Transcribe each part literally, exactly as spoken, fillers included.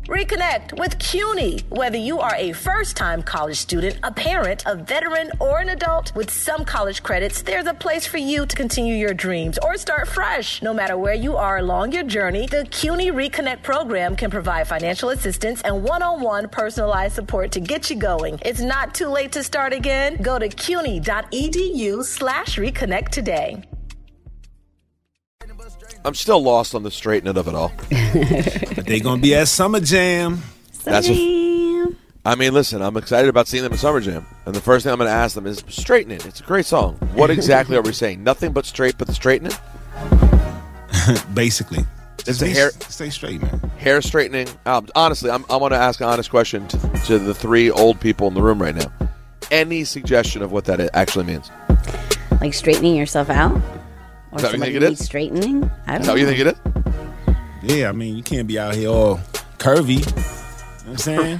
Reconnect with CUNY. Whether you are a first-time college student, a parent, a veteran, or an adult, with some college credits, there's a place for you to continue your dreams or start fresh. No matter where you are along your journey, the CUNY Reconnect program can provide financial assistance and one-on-one personalized support to get you going. It's not too late to start again. Go to cuny.edu slash reconnect today. I'm still lost on the straightening of it all. But they gonna be at Summer Jam. Summer That's a, Jam. I mean, listen, I'm excited about seeing them at Summer Jam. And the first thing I'm going to ask them is, straightening. It's a great song. What exactly are we saying? Nothing but straight but the straightening? Basically. It's Just a hair, stay straight, man. hair straightening. Um, honestly, I'm, I want to ask an honest question to, to the three old people in the room right now. Any suggestion of what that actually means? Like straightening yourself out? Or Is that what you somebody think it needs is? straightening? I don't Is that know. what you think it is? Yeah, I mean, you can't be out here all curvy. You know what I'm saying?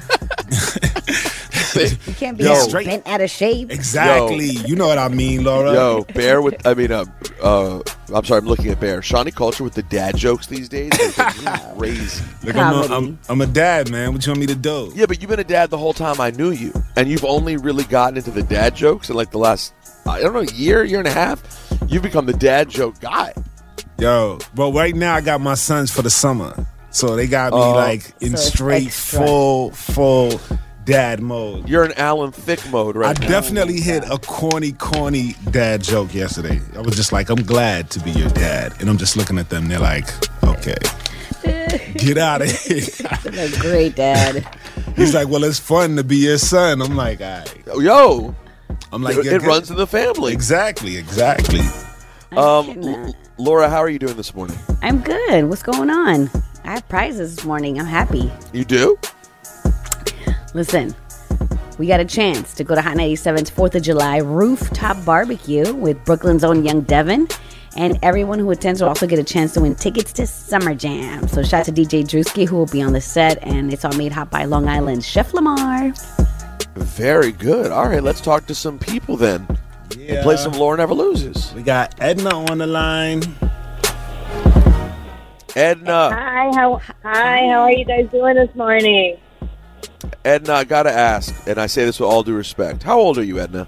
You can't be Yo. all bent out of shape. Exactly. Yo. You know what I mean, Laura. Yo, Bear with, I mean, uh, uh, I'm sorry, I'm looking at Bear. Shawnee Culture with the dad jokes these days is crazy. Like, I'm, a, Comedy. I'm, I'm a dad, man. What you want me to do? Yeah, but you've been a dad the whole time I knew you. And you've only really gotten into the dad jokes in like the last, I don't know, year, year and a half. You've become the dad joke guy. Yo, but right now I got my sons for the summer. So they got me Oh. like in So it's straight, extra. full, full dad mode. You're in Alan Thicke mode right I now. definitely hit a corny, corny dad joke yesterday. I was just like, I'm glad to be your dad. And I'm just looking at them. They're like, okay, get out of here. You're a great dad. He's like, well, it's fun to be your son. I'm like, all right. Yo, I'm like, it, yeah, it good. runs in the family. Exactly, exactly. Um, getting that. L- Laura, how are you doing this morning? I'm good. What's going on? I have prizes this morning. I'm happy. You do? Listen, we got a chance to go to Hot ninety-seven's fourth of July rooftop barbecue with Brooklyn's own Young Devin. And everyone who attends will also get a chance to win tickets to Summer Jam. So shout out to D J Drewski, who will be on the set. And it's all made hot by Long Island's Chef Lamar. Very good. All right, let's talk to some people then. Yeah. And play some Laura Never Loses. We got Edna on the line. Edna, Hi, how hi, how are you guys doing this morning? Edna, I gotta ask, and I say this with all due respect. How old are you, Edna?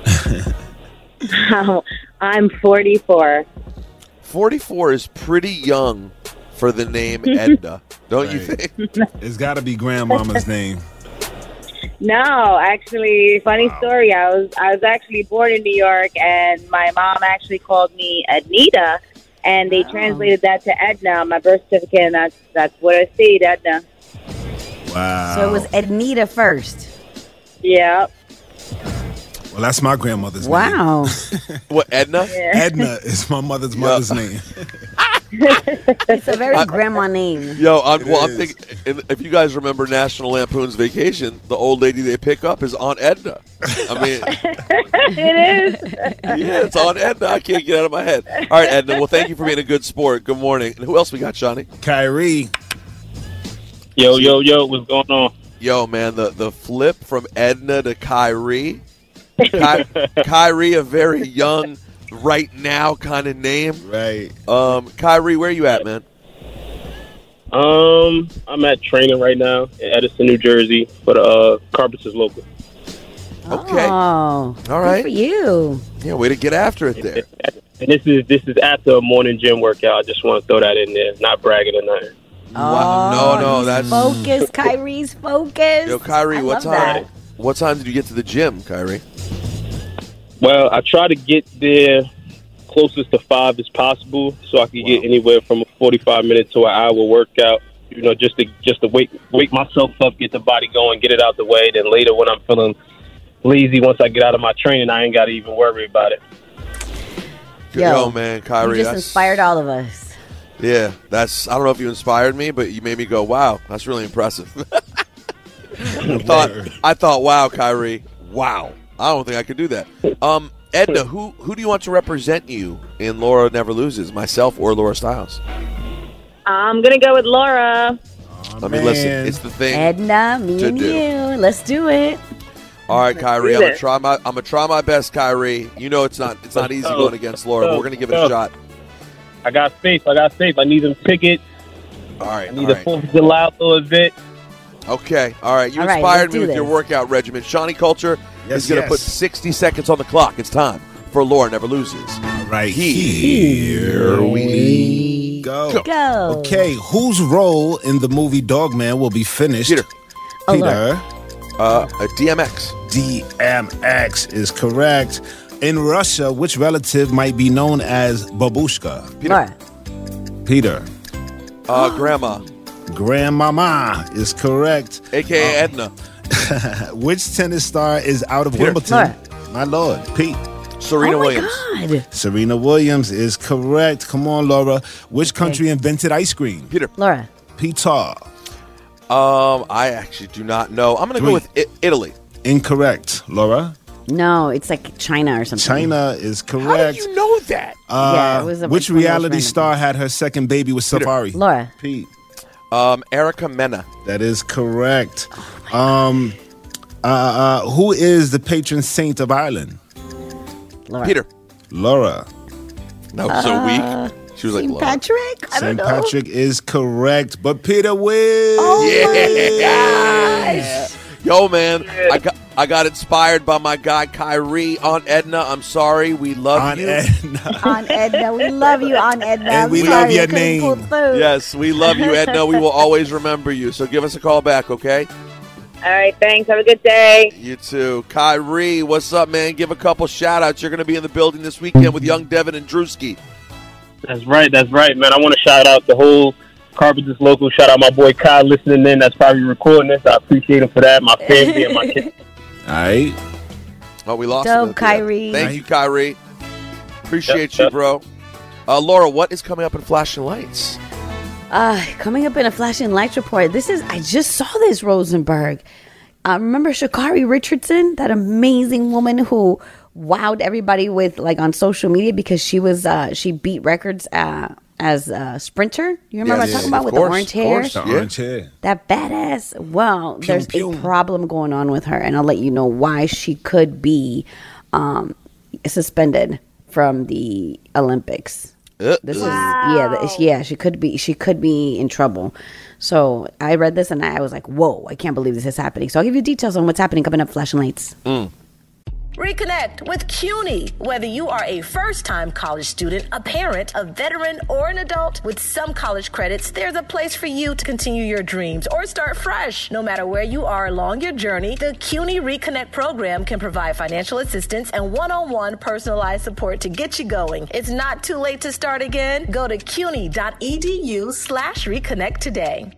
I'm forty-four. forty-four is pretty young for the name Edna, don't you Right. think? It's got to be grandmama's name. No, actually, funny story. I was I was actually born in New York, and my mom actually called me Anita, and they Oh. translated that to Edna on my birth certificate, and that's that's what I stayed, Edna. Wow. So it was Ednita first. Yeah. Well, that's my grandmother's name. Wow. What, Edna? Edna is my mother's mother's name. It's a very grandma name. Yo, I'm, well, I'm is. thinking, if you guys remember National Lampoon's Vacation, the old lady they pick up is Aunt Edna. I mean, It is. yeah, it's Aunt Edna. I can't get it out of my head. All right, Edna, well, thank you for being a good sport. Good morning. And who else we got, Johnny? Kyrie. Yo, yo, yo, what's going on? Yo, man, the, the flip from Edna to Kyrie. Ky- Kyrie, a very young, right now kind of name. Right. Um, Kyrie, where you at, man? Um, I'm at training right now in Edison, New Jersey, for the uh, Carpenters local. Okay. Oh, All right. Good for you. Yeah, way to get after it there. And this is this is after a morning gym workout. I just want to throw that in there, not bragging or nothing. Wow. No, no, he's that's- focused. Kyrie's focused. Yo, Kyrie, I what love time? that. What time did you get to the gym, Kyrie? Well, I try to get there closest to five as possible, so I can get anywhere from a forty-five minute to an hour workout. You know, just to just to wake wake myself up, get the body going, get it out the way. Then later, when I'm feeling lazy, once I get out of my training, I ain't got to even worry about it. Yo, Yo, man, Kyrie. You just that's, inspired all of us. Yeah, that's. I don't know if you inspired me, but you made me go, "Wow, that's really impressive." I thought, I thought, "Wow, Kyrie, wow." I don't think I could do that. Um, Edna, who who do you want to represent you in Laura Never Loses, myself or Laura Styles? I'm gonna go with Laura. Oh, I mean, listen, it's the thing. Edna, me to and do. you. Let's do it. All right, Kyrie, do I'm gonna this. try my I'm gonna try my best, Kyrie. You know it's not it's not easy going against Laura, but we're gonna give it a shot. I got faith. I got faith. I need them picket. All right, I all need the right. Fourth of July a little bit. Okay. All right. You All right, inspired let's me do with your this. workout regimen. Shawnee Culture Yes, is going to yes. put sixty seconds on the clock. It's time for Laura Never Loses. All right, Here here we go. Go. Okay, whose role in the movie Dogman will be finished? Peter. Oh, Peter. Uh, a D M X. D M X is correct. In Russia, which relative might be known as babushka? Peter. Laura. Peter. Uh, Grandma. Grandmama is correct. A K A Edna. Which tennis star is out of Peter. Wimbledon? Laura. My lord, Pete. Serena Oh my Williams. God. Serena Williams is correct. Come on, Laura. Which country invented ice cream? Peter. Laura. Peter. Um, I actually do not know. I'm going to go Three. with I- Italy. Incorrect. Laura. No, it's like China or something. China is How do correct. you know that? Uh, Yeah, it was a- which one of those reality random star had her second baby with Safari? Laura. Pete. Um, Erica Mena. That is correct. um, uh, uh, who is the patron saint of Ireland? Laura. Peter. Laura. That was so weak. She was like, Saint Laura. Patrick? I don't Saint know. Patrick is correct, but Peter wins. Oh Yeah. Yo, man, I got I got inspired by my guy Kyrie on Edna. I'm sorry. We love On you. Edna. Aunt Edna. We love you, Aunt Edna. And I'm we sorry love your I couldn't name. pull through. Yes, we love you, Edna. We will always remember you. So give us a call back, okay? All right, thanks. Have a good day. You too. Kyrie, what's up, man? Give a couple shout-outs. You're going to be in the building this weekend with Young Devin and Drewski. That's right. That's right, man. I want to shout out the whole Carpenters local. Shout out my boy Kyle listening in. That's probably recording this. I appreciate him for that. My family and my kids. All right. Oh, we lost Dope, him. at the end. Kyrie. Thank you, Kyrie. Appreciate Yep, you, yep. bro. Uh, Laura, what is coming up in Flashing Lights? Uh, coming up in a flashing lights report. This is I just saw this Rosenberg. Uh, remember Sha'Carri Richardson, that amazing woman who wowed everybody with like on social media because she was uh, she beat records uh, as a sprinter. You remember Yes, I'm talking of about with course, the orange of hair? course. The Yeah. orange hair. That badass. Well, there's pew. a problem going on with her, and I'll let you know why she could be um, suspended from the Olympics. Uh, This is uh, yeah, th- yeah. She could be she could be in trouble. So I read this and I was like, whoa! I can't believe this is happening. So I'll give you details on what's happening coming up. Flashing lights. Reconnect with CUNY. Whether you are a first-time college student, a parent, a veteran, or an adult, with some college credits, there's a place for you to continue your dreams or start fresh. No matter where you are along your journey, the CUNY Reconnect program can provide financial assistance and one-on-one personalized support to get you going. It's not too late to start again. Go to cuny.edu slash reconnect today.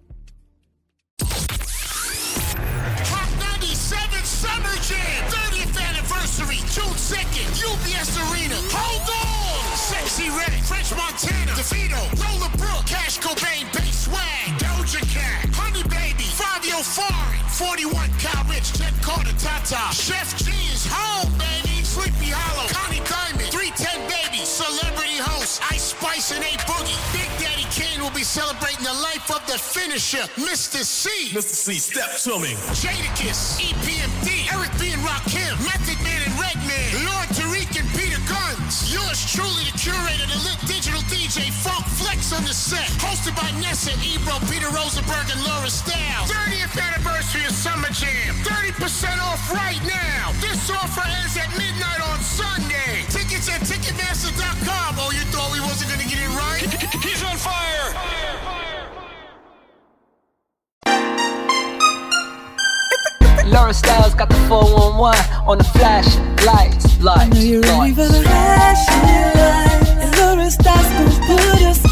Hot ninety-seven Summer Jam, thirtieth anniversary, June second, U B S Arena. Hold on! Sexy Red, French Montana, DeVito, Lola Brooke, Cash Cobain, Bass Swag, Doja Cat, Honey Baby, Fabio Foreign, forty-one Cal Rich, Jet Carter, Tata, Chef G's home, baby, Sleepy Hollow, Connie Diamond, three ten Baby, Celebrity Host, Ice Spice and A Boogie. Big Daddy Kane will be celebrating the life of the finisher, Mister C. Mister C, step to me. Jadakiss, E P M D, Eric B. and Rakim, Method Man and Redman, Lord Tariq and Peter Guns. Yours truly, the curator, the lit digital D J, Funk Flex on the set. Hosted by Nessa, Ebro, Peter Rosenberg, and Laura Style. thirtieth anniversary of Summer Jam. thirty percent off right now. This offer ends at midnight on Sunday. Tickets at Ticketmaster dot com. Oh, you thought we wasn't going to get it right? He's on fire. Laura Styles got the four one one on the flashing lights, lights, You ready for the lights. flashing lights? And Laura Styles gonna put us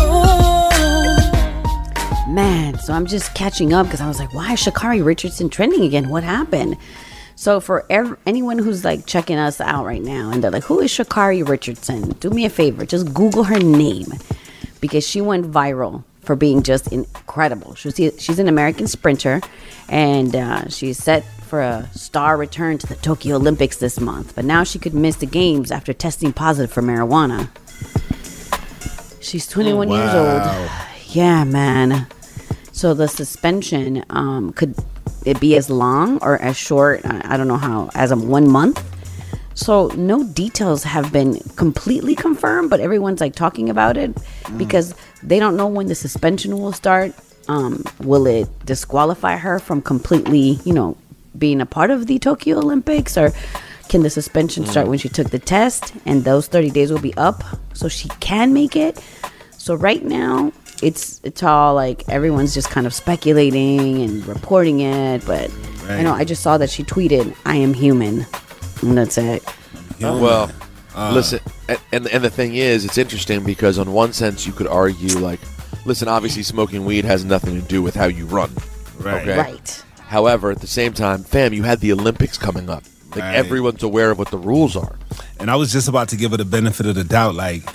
on. Man, so I'm just catching up because I was like, why is Sha'Carri Richardson trending again? What happened? So for ev- anyone who's like checking us out right now and they're like, who is Sha'Carri Richardson? Do me a favor, just Google her name because she went viral for being just incredible. She's, she's an American sprinter and uh, she's set for a star return to the Tokyo Olympics this month. But now she could miss the games after testing positive for marijuana. She's twenty-one years old. Yeah, man. So the suspension um, could it be as long or as short? I I don't know how. As of one month. So no details have been completely confirmed, but everyone's like talking about it because they don't know when the suspension will start Um, will it disqualify her from completely, you know, being a part of the Tokyo Olympics, or can the suspension start when she took the test and those thirty days will be up so she can make it? So right now it's it's all like everyone's just kind of speculating and reporting it, but right. I know I just saw that she tweeted, "I am human," and that's it. Oh, well, uh, listen, and, and and the thing is, it's interesting because on one sense you could argue like, listen, obviously smoking weed has nothing to do with how you run, right? Okay? Right. However, at the same time, fam, you had the Olympics coming up. Like right. everyone's aware of what the rules are. And I was just about to give her the benefit of the doubt. Like,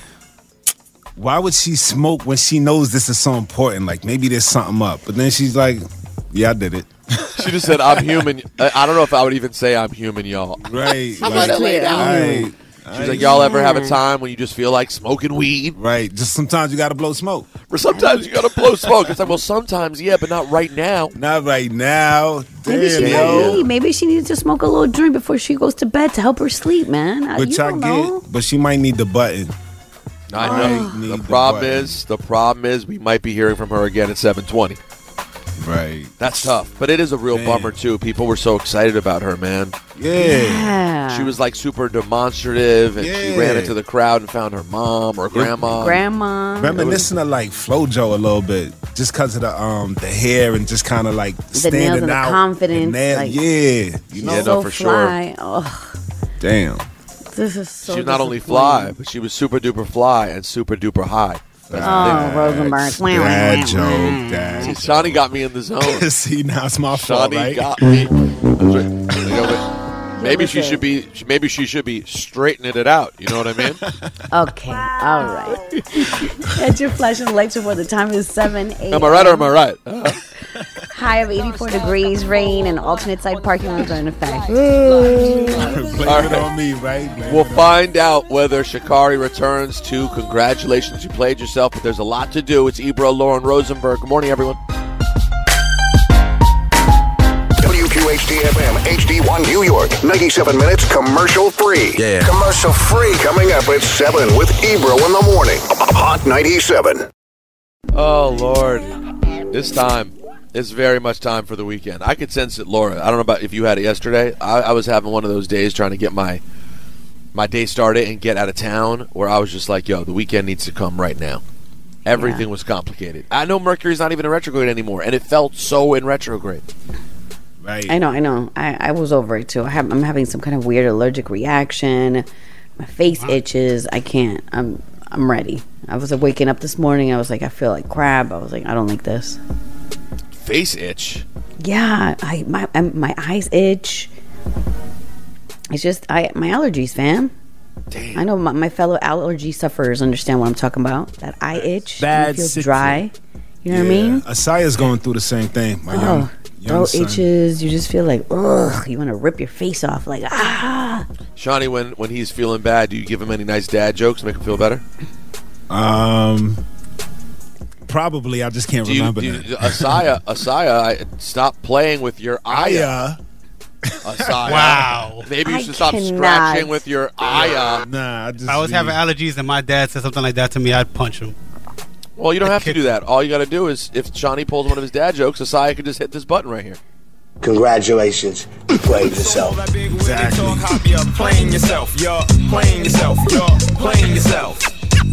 why would she smoke when she knows this is so important? Like, maybe there's something up. But then she's like, yeah, I did it. She just said, I'm human. I I don't know if I would even say I'm human, y'all. Right. I'm like, gonna lay down. Right. She's like, y'all ever have a time when you just feel like smoking weed? Right. Just sometimes you got to blow smoke. Or sometimes you got to blow smoke. It's like, well, sometimes, yeah, but not right now. Not right now. Damn, Maybe she yo. might. Maybe she needs to smoke a little joint before she goes to bed to help her sleep, man. Uh, Which you I don't get, know. but she might need the button. I Might know. need The the problem button. is, the problem is, we might be hearing from her again at seven twenty. Right. That's tough. But it is a real Man. bummer, too. People were so excited about her, man. Yeah. Yeah. She was like super demonstrative, and she Yeah. ran into the crowd and found her mom or grandma. Grandma. Reminiscent of like FloJo a little bit, just because of the um the hair and just kind of like The standing nails and the out. confidence, nail- like- yeah, you know. Yeah, so no, for sure. fly. Oh, Damn. this is so She was not only disappointing. fly, but she was super duper fly and super duper high. That's Oh, Rosenberg. Wah, wah, wah, Dad wah. joke, dad. the thing. Shawnee got me in the zone. See, now it's my fault, Shawnee right? got me. That's right. You know, but maybe she should be. Maybe she should be straightening it out. You know what I mean? Okay, all right. That's your flashing lights before the time is seven a.m. Am I right or am I right? Uh, High of eighty-four degrees, rain, and alternate side parking lots are in effect. Blame All it right. on me, right? Blame we'll it on find out whether Sha'Carri returns to. Congratulations, you played yourself, but there's a lot to do. It's Ebro, Lauren Rosenberg. Good morning, everyone. W Q H D F M H D one New York, ninety-seven minutes commercial free. Yeah. Commercial free coming up at seven with Ebro in the morning. Hot ninety-seven. Oh, Lord. This time is very much time for the weekend. I could sense it, Laura. I don't know about if you had it yesterday. I, I was having one of those days trying to get my my day started and get out of town where I was just like, yo, the weekend needs to come right now. Everything Yeah. was complicated. I know Mercury's not even in retrograde anymore, and it felt so in retrograde. Right. I know, I know. I, I was over it too. I have, I'm having some kind of weird allergic reaction. My face itches. I can't. I'm I'm ready. I was waking up this morning. I was like, I feel like crap. I was like, I don't like this. Face itch. Yeah, I my um, my eyes itch. It's just I my allergies, fam. Damn. I know my, my fellow allergy sufferers understand what I'm talking about. That eye itch, Bad it feels sick dry. You know yeah. what I mean? Asaya's going through the same thing. My young, Oh, young throat son. itches. You just feel like, ugh. You want to rip your face off, like ah. Shawnee, when, when he's feeling bad, do you give him any nice dad jokes to make him feel better? Um, probably. I just can't Do you, remember do you, that. Asaya, Asaya, I, stop playing with your aya. Aya. Asaya. Wow. Maybe you I should stop cannot. scratching with your aya. Nah, I just. If I was be- having allergies and my dad said something like that to me, I'd punch him. Well, you don't have to do that. All you got to do is, if Shawnee pulls one of his dad jokes, Asaya can just hit this button right here. Congratulations. You played yourself. Exactly. You're playing yourself. You're playing yourself. You're playing yourself.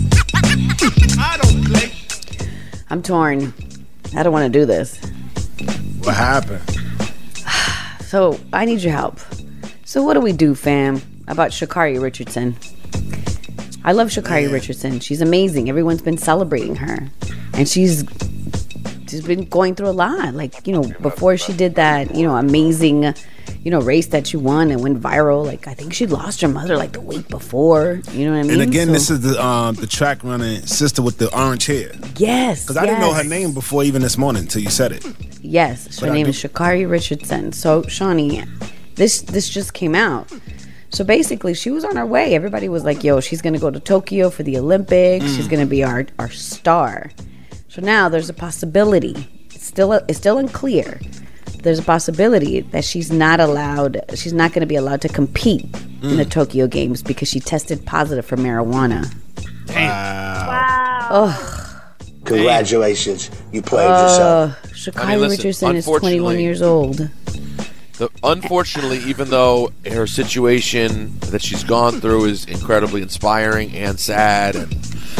I don't play. I'm torn. I don't want to do this. What happened? So I need your help. So what do we do, fam, about Sha'Carri Richardson? I love Sha'Carri Man. Richardson. She's amazing. Everyone's been celebrating her, and she's she's been going through a lot. Like, you know, before she did that, you know, amazing, you know, race that she won and went viral. Like, I think she lost her mother like the week before. You know what I mean? And again, So- this is the um the track running sister with the orange hair. yes, Because I didn't know her yes. name before even this morning until you said it. Yes, her But I name do- is Sha'Carri Richardson. So, Shawnee, this this just came out. So basically, she was on her way. Everybody was like, "Yo, she's gonna go to Tokyo for the Olympics. Mm. She's gonna be our our star." So now there's a possibility. It's still it's still unclear. There's a possibility that she's not allowed. She's not going to be allowed to compete in the Mm. Tokyo Games because she tested positive for marijuana. Wow. Ugh. Congratulations, you played Uh, yourself. Sha'Carri I mean, listen, Richardson is unfortunately- twenty-one years old. The, unfortunately, even though her situation that she's gone through is incredibly inspiring and sad, and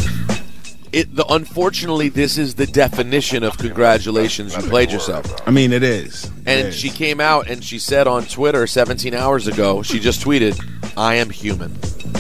it, the unfortunately, this is the definition of congratulations, you played yourself. I mean, it is. It And is. she came out and she said on Twitter seventeen hours ago, she just tweeted, "I am human."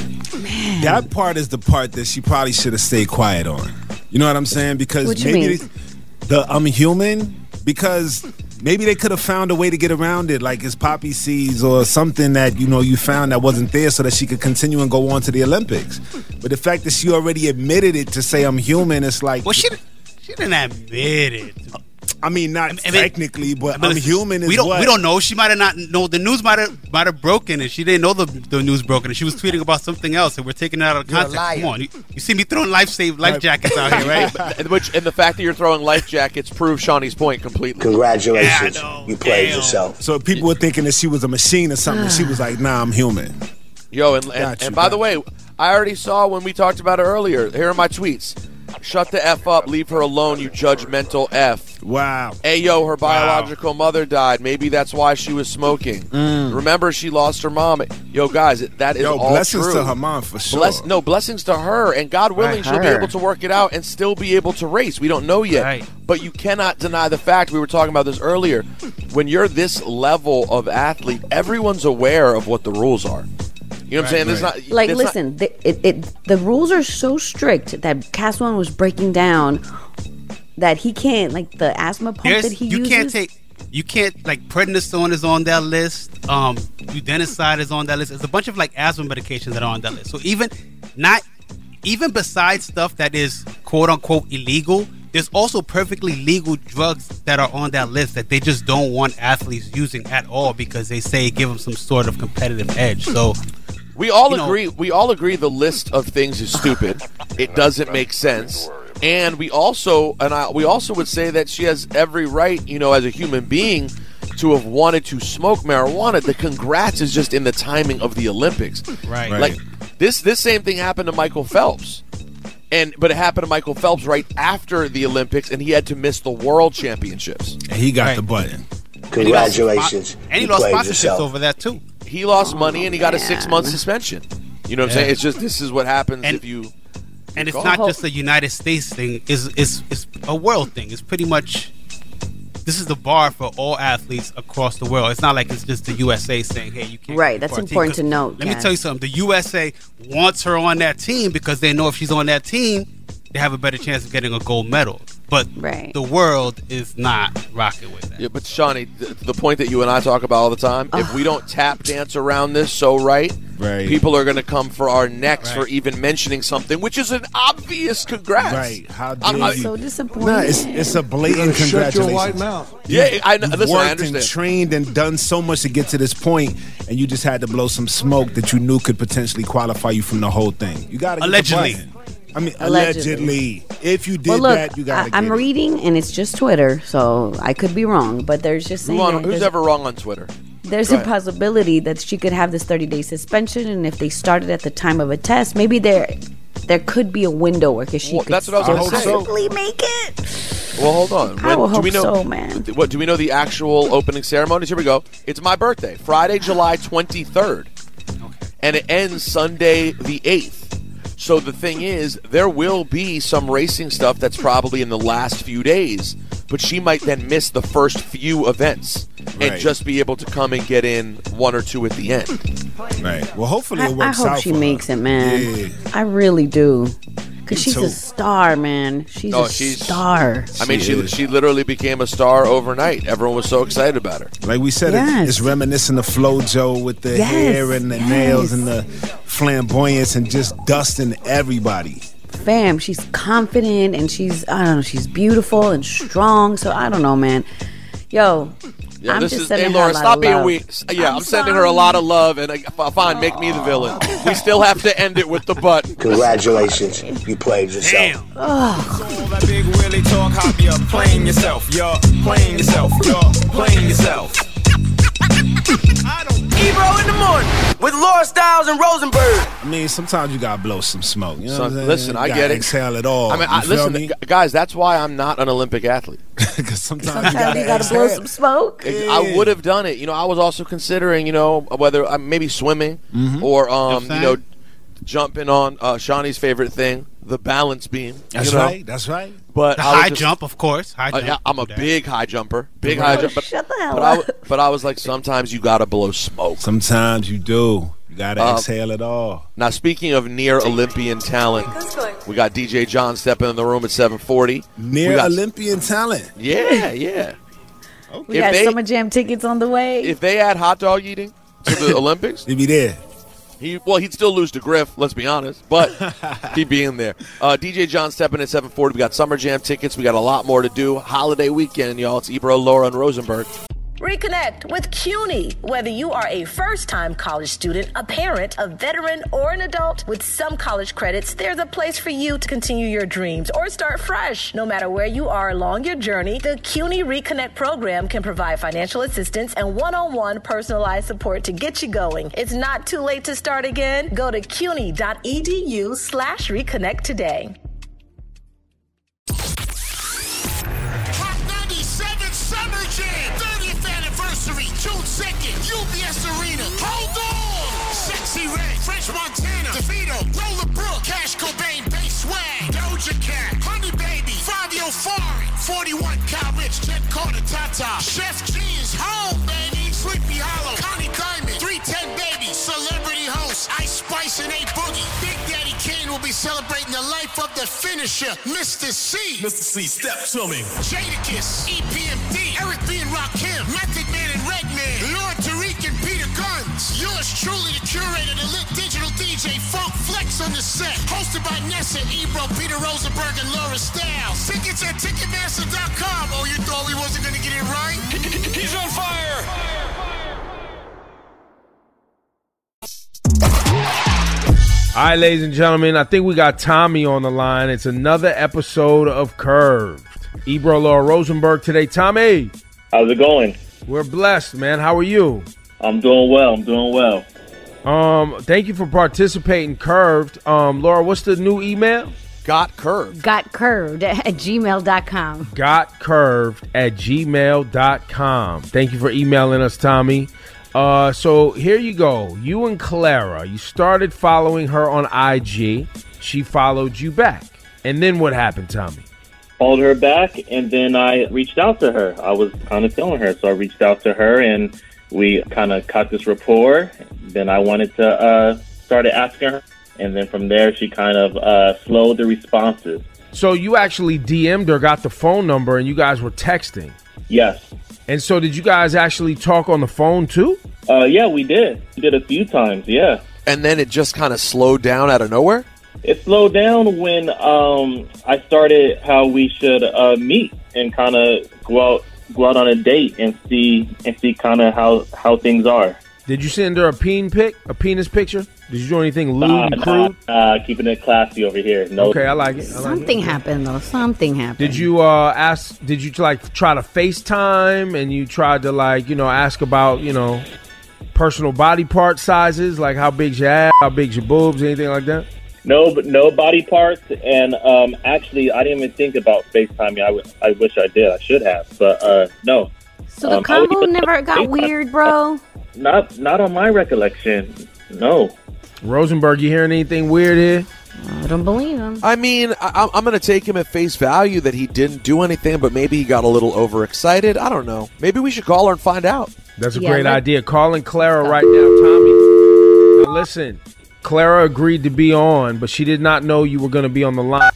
That part is the part that she probably should have stayed quiet on. You know what I'm saying? Because What you maybe mean? they- the I'm human because maybe they could have found a way to get around it, like it's poppy seeds or something that you know you found that wasn't there, so that she could continue and go on to the Olympics. But the fact that she already admitted it to say I'm human, it's like, well, she she didn't admit it. I mean, not I mean, technically, but I mean, I'm human. Is we don't what? we don't know. She might have not know. The news might have might have broken, and she didn't know the the news broken. And she was tweeting about something else, and we're taking it out of You're a context. liar. Come on, you, you see me throwing life save life jackets out here, right? And, which, and the fact that you're throwing life jackets proves Shawnee's point completely. Congratulations, Yeah, I know. you played Damn. yourself. So people were thinking that she was a machine or something. She was like, "Nah, I'm human." Yo, and, and, Got you, and by got the way, I already saw when we talked about it earlier. Here are my tweets. Shut the F up. Leave her alone, you judgmental F. Wow. Hey, yo, her biological mother died. Maybe that's why she was smoking. Remember, she lost her mom. Yo, guys, that is Yo, all blessings true. to her mom for sure. Bless, no, blessings to her. And God willing, Right, she'll be her. able to work it out and still be able to race. We don't know yet. Right. But you cannot deny the fact, we were talking about this earlier, when you're this level of athlete, everyone's aware of what the rules are. You know what I'm saying? There's not, Like, there's not- listen, the, it, it, the rules are so strict that Caswan was breaking down that he can't, like the asthma pump There's, that he you uses. can't take. You can't like prednisone is on that list. Um, Udenicide is on that list. There's a bunch of like asthma medications that are on that list. So even not even besides stuff that is quote unquote illegal, there's also perfectly legal drugs that are on that list that they just don't want athletes using at all because they say give them some sort of competitive edge. So We all you know- agree. We all agree the list of things is stupid. It doesn't make sense. And we also, and I, we also would say that she has every right, you know, as a human being, to have wanted to smoke marijuana. The congrats is just in the timing of the Olympics. Right. Right. Like this, this same thing happened to Michael Phelps, and but it happened to Michael Phelps right after the Olympics, and he had to miss the World Championships. And he got Right. the button. Congratulations, and he you lost played sponsorships yourself. over that too. He lost money, and he got a six-month suspension. You know what I'm Yeah. saying? It's just this is what happens And- if you. And it's Go. not just a United States thing. It's, it's, it's a world thing. It's pretty much, this is the bar for all athletes across the world. It's not like it's just the U S A saying, hey, you can't. Right, be that's part of the important team. to note, Let me Cass. tell you something. The U S A wants her on that team because they know if she's on that team, they have a better chance of getting a gold medal. But Right. the world is not rocking with that. Yeah, but Shawnee, the, the point that you and I talk about all the time, if we don't tap dance around this so right, Right. people are going to come for our necks Right. for even mentioning something, which is an obvious congrats. Right. How I'm- dare I- you? So disappointed. Nah, it's, it's a blatant Shut your congratulations. white mouth. Yeah, I know. You've Listen, I worked understand. and trained and done so much to get to this point, and you just had to blow some smoke that you knew could potentially qualify you from the whole thing. You got to Allegedly. I mean, Allegedly. allegedly. If you did well, look, that, you got I, to. I'm reading, and it's just Twitter, so I could be wrong, but there's just saying Who on- that who's there's, ever wrong on Twitter? there's Go a ahead. possibility that she could have this thirty-day suspension, and if they started at the time of a test, maybe there there could be a window where she Well, could that's what I was still gonna say. possibly make it. Well, hold on. I will do hope we know, so, man. What do we know? The actual opening ceremonies. Here we go. It's my birthday, Friday, July twenty-third, and it ends Sunday the eighth. So the thing is, there will be some racing stuff that's probably in the last few days, but she might then miss the first few events and Right. just be able to come and get in one or two at the end. Right. Well, hopefully I, it I works hope out she for makes her. it, man. Yeah. I really do. Because Me she's too. a star, man. She's Oh, a she's- star. I mean, She she is. she literally became a star overnight. Everyone was so excited about her. Like we said, Yes. it's, it's reminiscent of FloJo with the Yes, hair and the yes. nails and the flamboyance and just dusting everybody. Fam, she's confident and she's, I don't know, she's beautiful and strong. So I don't know, man. Yo, Yeah, I'm this just is. sending Hey, her Laura, a lot stop of being love. weak. Yeah, I'm, I'm sending her a lot of love, and uh, fine, make me the villain. We still have to end it with the button. Congratulations, you played yourself. Damn. All that big Willie talk, hop, you're playing yourself. You're playing yourself. You're playing yourself. I don't. Ebro in the morning. with Laura Styles and Rosenberg. I mean, sometimes you gotta blow some smoke. You know Son, what I'm saying? listen, You I gotta get it. Exhale it all. I mean, You I, feel listen, me? gu- guys, that's why I'm not an Olympic athlete. Because sometimes, Sometimes you gotta, you gotta blow exhale. some smoke. I would have done it. You know, I was also considering, you know, whether uh, maybe swimming Mhm. or, um, You know you know, jumping on uh, Shawnee's favorite thing, the balance beam. That's you know? right. That's right. But The I was high just- jump, of course. High Uh, jump. yeah, I'm a Do that. big high jumper. Big Oh, high jumper. shut the hell but I, up. w- but I was like, sometimes you gotta blow smoke. Sometimes you do. You gotta Um, exhale it all. Now, speaking of near Olympian talent, we got D J John stepping in the room at seven forty. Near We got- Olympian talent. Yeah, yeah. We If got they- Summer Jam tickets on the way. If they add hot dog eating to the Olympics, He'd be there. he well, he'd still lose to Griff. Let's be honest, but he'd be in there. Uh, D J John stepping at seven forty. We got Summer Jam tickets. We got a lot more to do. Holiday weekend, y'all. It's Ebro, Laura, and Rosenberg. Reconnect with CUNY. Whether you are a first-time college student, a parent, a veteran, or an adult, with some college credits, there's a place for you to continue your dreams or start fresh. No matter where you are along your journey, the CUNY Reconnect program can provide financial assistance and one-on-one personalized support to get you going. It's not too late to start again. Go to cuny.edu slash reconnect today. Hot ninety-seven Summer Jam, thirtieth anniversary, June second, U B S Arena. Hold on! Sexy Red, French Montana, DeVito, Roller Brook, Cash Cobain, Bass Swag, Doja Cat, Honey Baby, Fabio Foreign, forty-one Cal Rich, Jet Carter, Tata, Chef G's home, baby, Sleepy Hollow, Connie Diamond, three ten Baby, Celebrity Host, Ice Spice and A Boogie. Big Daddy Kane will be celebrating the life of the finisher, Mister C. Mister C, step to me. Jadakiss, E P M D, Eric B. and Rakim, Method Man and Redman, Lord Tariq and Peter Guns. Yours truly, the curator, the lit digital D J, Funk Flex on the set. Hosted by Nessa, Ebro, Peter Rosenberg, and Laura Styles. Tickets at Ticketmaster dot com. Oh, you thought we wasn't going to get it right? He's on fire! All right, ladies and gentlemen, I think we got Tommy on the line. It's another episode of Curved. Ebro, Laura Rosenberg today. Tommy. How's it going? We're blessed, man. How are you? I'm doing well. I'm doing well. Um, thank you for participating. Curved. Um, Laura, what's the new email? Got curved. Got curved at gmail dot com. Got curved at gmail dot com. Thank you for emailing us, Tommy. Uh, so here you go. You and Clara, you started following her on I G. She followed you back. And then what happened, Tommy? Followed her back, and then I reached out to her. I was kind of feeling her, so I reached out to her, and we kind of caught this rapport. Then I wanted to uh, started asking her, and then from there, she kind of uh, slowed the responses. So you actually D M'd her, got the phone number, and you guys were texting. Yes. And so did you guys actually talk on the phone too? Uh, yeah, we did. We did a few times, yeah. And then it just kind of slowed down out of nowhere? It slowed down when um, I started how we should uh, meet and kind of go out go out on a date and see and see kind of how, how things are. Did you send her a peen pic, a penis picture? Did you do anything lewd Uh, and crude? nah, uh, keeping it classy over here. No. Okay, I like it. I like Something happened though. Something happened. Did you uh, ask? Did you like try to FaceTime and you tried to like you know ask about you know personal body part sizes, like how big's your ass, how big's your boobs, anything like that? No, but no body parts. And um, actually, I didn't even think about FaceTiming. I, w- I wish I did. I should have, but uh, no. So the Um, I would combo even- never got weird, bro? Not not on my recollection. No. Rosenberg, you hearing anything weird here? I don't believe him. I mean, I, I'm going to take him at face value that he didn't do anything, but maybe he got a little overexcited. I don't know. Maybe we should call her and find out. That's a Yeah, great let- idea. Calling Clara right now, Tommy. Now listen, Clara agreed to be on, but she did not know you were going to be on the line.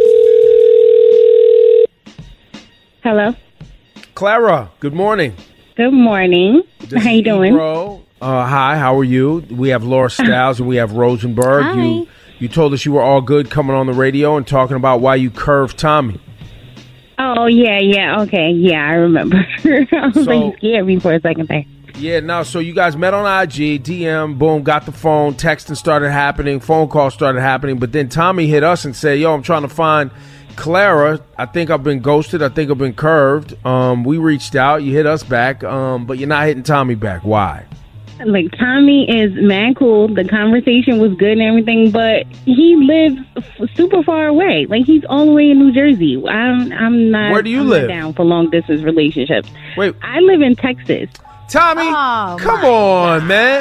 Hello. Clara, good morning. Good morning. This How you is doing? Ebro. Uh, hi, how are you? We have Laura Styles and we have Rosenberg. Hi. You you told us you were all good coming on the radio and talking about why you curved Tommy. Oh yeah, yeah. Okay, yeah, I remember. I was So- like, you scared me for a second there. Yeah, no, so you guys met on I G, D M, boom, got the phone, texting started happening, phone calls started happening, but then Tommy hit us and said, yo, I'm trying to find Clara. I think I've been ghosted. I think I've been curved. Um, we reached out. You hit us back, um, but you're not hitting Tommy back. Why? Like, Tommy is mad cool. The conversation was good and everything, but he lives f- super far away. Like, he's all the way in New Jersey. I'm, I'm not. Where do you I'm live? Not down for long distance relationships. Wait, I live in Texas. Tommy, Oh, come my on, man.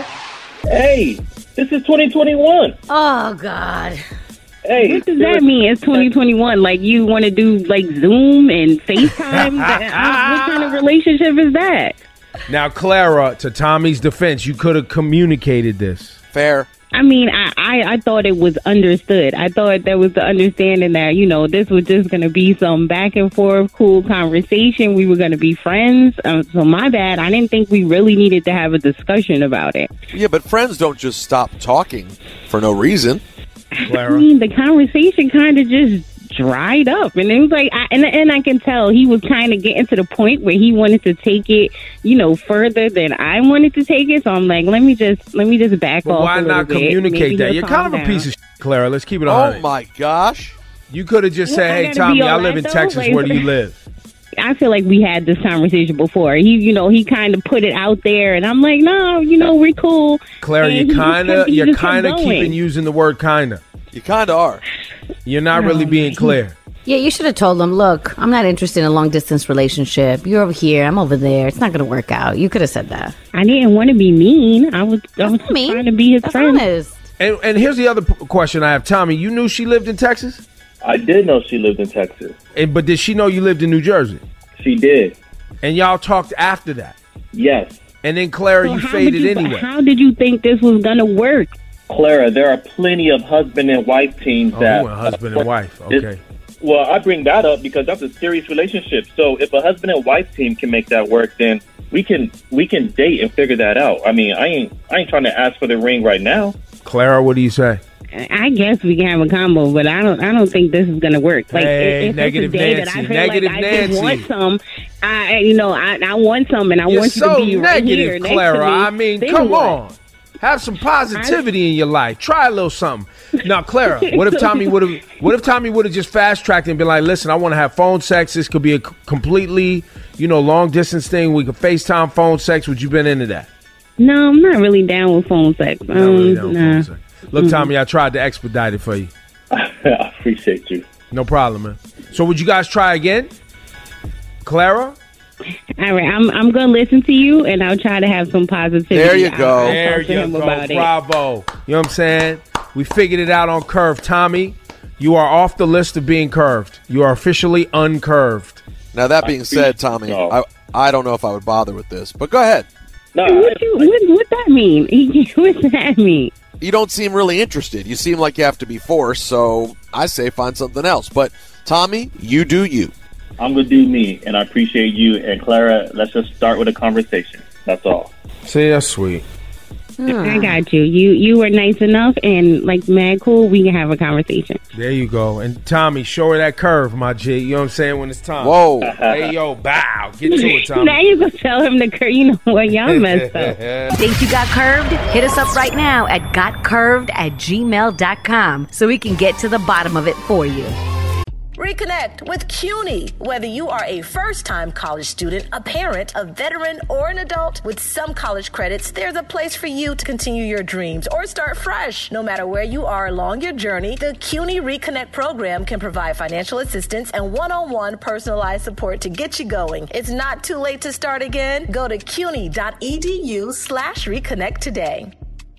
Hey, this is twenty twenty-one. Oh, God. Hey, What does that mean? It's twenty twenty-one. Like, you want to do, like, Zoom and FaceTime? That- what kind of relationship is that? Now, Clara, to Tommy's defense, you could have communicated this. Fair. I mean, I, I, I thought it was understood. I thought there was the understanding that, you know, this was just going to be some back and forth, cool conversation. We were going to be friends. Um, so my bad. I didn't think we really needed to have a discussion about it. Yeah, but friends don't just stop talking for no reason. Clara. I mean, the conversation kind of just dried up, and it was like, I, and and I can tell he was kind of getting to the point where he wanted to take it, you know, further than I wanted to take it. So I'm like, let me just let me just back But off. why a little not bit. communicate Maybe that? he'll You're calm kind of a down. piece of shit, Clara. Let's keep it Oh one hundred. my gosh. You could have just Well, said, I hey, gotta Tommy, be I all live that, in though? Texas. Like- Where do you live? I feel like we had this conversation before. He, you know, he kind of put it out there, and I'm like, no, you know, we're cool. Clara, And he you just kind kept- of, he you're just kept kind of going. keeping using the word kind of. You kind of are. You're not really being clear. Yeah, you should have told him, look, I'm not interested in a long distance relationship. You're over here, I'm over there. It's not going to work out. You could have said that. I didn't want to be mean. I was, I was mean. trying to be his That's friend. honest. And, and here's the other p- question I have. Tommy, you knew she lived in Texas? I did know she lived in Texas. And, but did she know you lived in New Jersey? She did. And y'all talked after that? Yes. And then, Clara, So you how faded did you, anyway. How did you think this was going to work? Clara, there are plenty of husband and wife teams Oh, that you went husband and wife. This- Okay. Well, I bring that up because that's a serious relationship. So if a husband and wife team can make that work, then we can we can date and figure that out. I mean, I ain't I ain't trying to ask for the ring right now. Clara, what do you say? I guess we can have a combo, but I don't. I don't think this is gonna work. Like, Hey, if negative it's a day Nancy, that I feel negative like Nancy. I just want some, I, you know, I, I want some, and I You're want you so to be right negative, here next Clara. to me. I mean, Then come what? on. Have some positivity in your life. Try a little something. Now, Clara, what if Tommy would have? What if Tommy would have just fast tracked and been like, "Listen, I want to have phone sex. This could be a c- completely, you know, long distance thing. We could FaceTime phone sex. Would you been into that?" No, I'm not really down with phone sex. Um, Not really down with nah. phone sex. Look, Mhm. Tommy, I tried to expedite it for you. I appreciate you. No problem, man. So, would you guys try again, Clara? All right, I'm I'm gonna listen to you, and I'll try to have some positivity. There you I'll- go. I'll There talk to you him go. about it. Bravo. You know what I'm saying? We figured it out on Curve. Tommy, you are off the list of being curved. You are officially uncurved. Now, that being said, Tommy, I, I don't know if I would bother with this, but go ahead. No, What you what what that mean? What does that mean? You don't seem really interested. You seem like you have to be forced, so I say find something else. But, Tommy, you do you. I'm gonna do me, and I appreciate you. And Clara, let's just start with a conversation. That's all. See, that's sweet. I got you. You you were nice enough, and like mad cool. We can have a conversation. There you go. And Tommy, show her that curve, my G. You know what I'm saying? When it's time. Whoa. Hey, yo, bow. Get to it, Tommy. Now you gonna tell him to cur. You know what? Y'all messed up. Think you got curved? Hit us up right now at gotcurved at gmail dot com so we can get to the bottom of it for you. Reconnect with CUNY. Whether you are a first-time college student, a parent, a veteran, or an adult, with some college credits, there's a place for you to continue your dreams or start fresh. No matter where you are along your journey, the CUNY Reconnect program can provide financial assistance and one-on-one personalized support to get you going. It's not too late to start again. Go to cuny.edu slash reconnect today.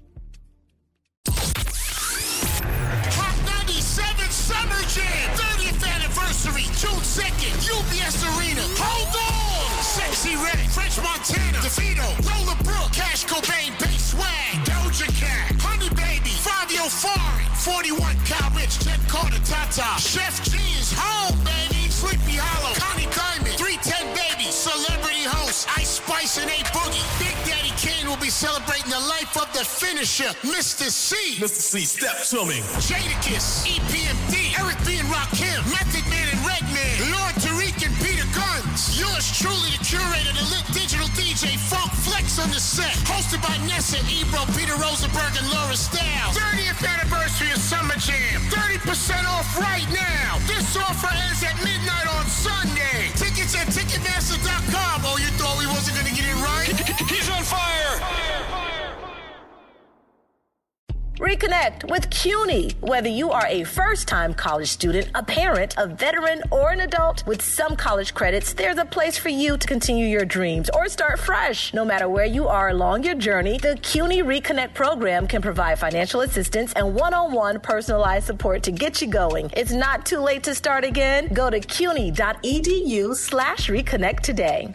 Summer Jam, thirtieth anniversary, June second, U B S Arena. Hold on! Sexy Red, French Montana, DeVito, Roller Brook, Cash Cobain, Bass Swag, Doja Cat, Honey Baby, Fabio Foreign, forty-one Cal Rich, Jet Carter, Tata, Chef G is home, baby, Sleepy Hollow, Connie Diamond, three ten Baby, Celebrity Host, Ice Spice and A Boogie. Big Daddy Kane will be celebrating the life of the finisher, Mister C. Mister C, step to me. Jadakiss, E P M D, Eric B. and Rakim, Method Man and Redman, Lord Tariq and Peter Guns. Yours truly, the curator, the lit digital D J, Funk Flex on the set. Hosted by Nessa, Ebro, Peter Rosenberg, and Laura Stiles. thirtieth anniversary of Summer Jam. thirty percent off right now. This offer ends at midnight on Sunday. Tickets at Ticketmaster dot com. Oh, you thought we wasn't going to get it right? He's on fire! Reconnect with CUNY. Whether you are a first-time college student, a parent, a veteran, or an adult, with some college credits, there's a place for you to continue your dreams or start fresh. No matter where you are along your journey, the CUNY Reconnect program can provide financial assistance and one-on-one personalized support to get you going. It's not too late to start again. Go to cuny.edu slash reconnect today.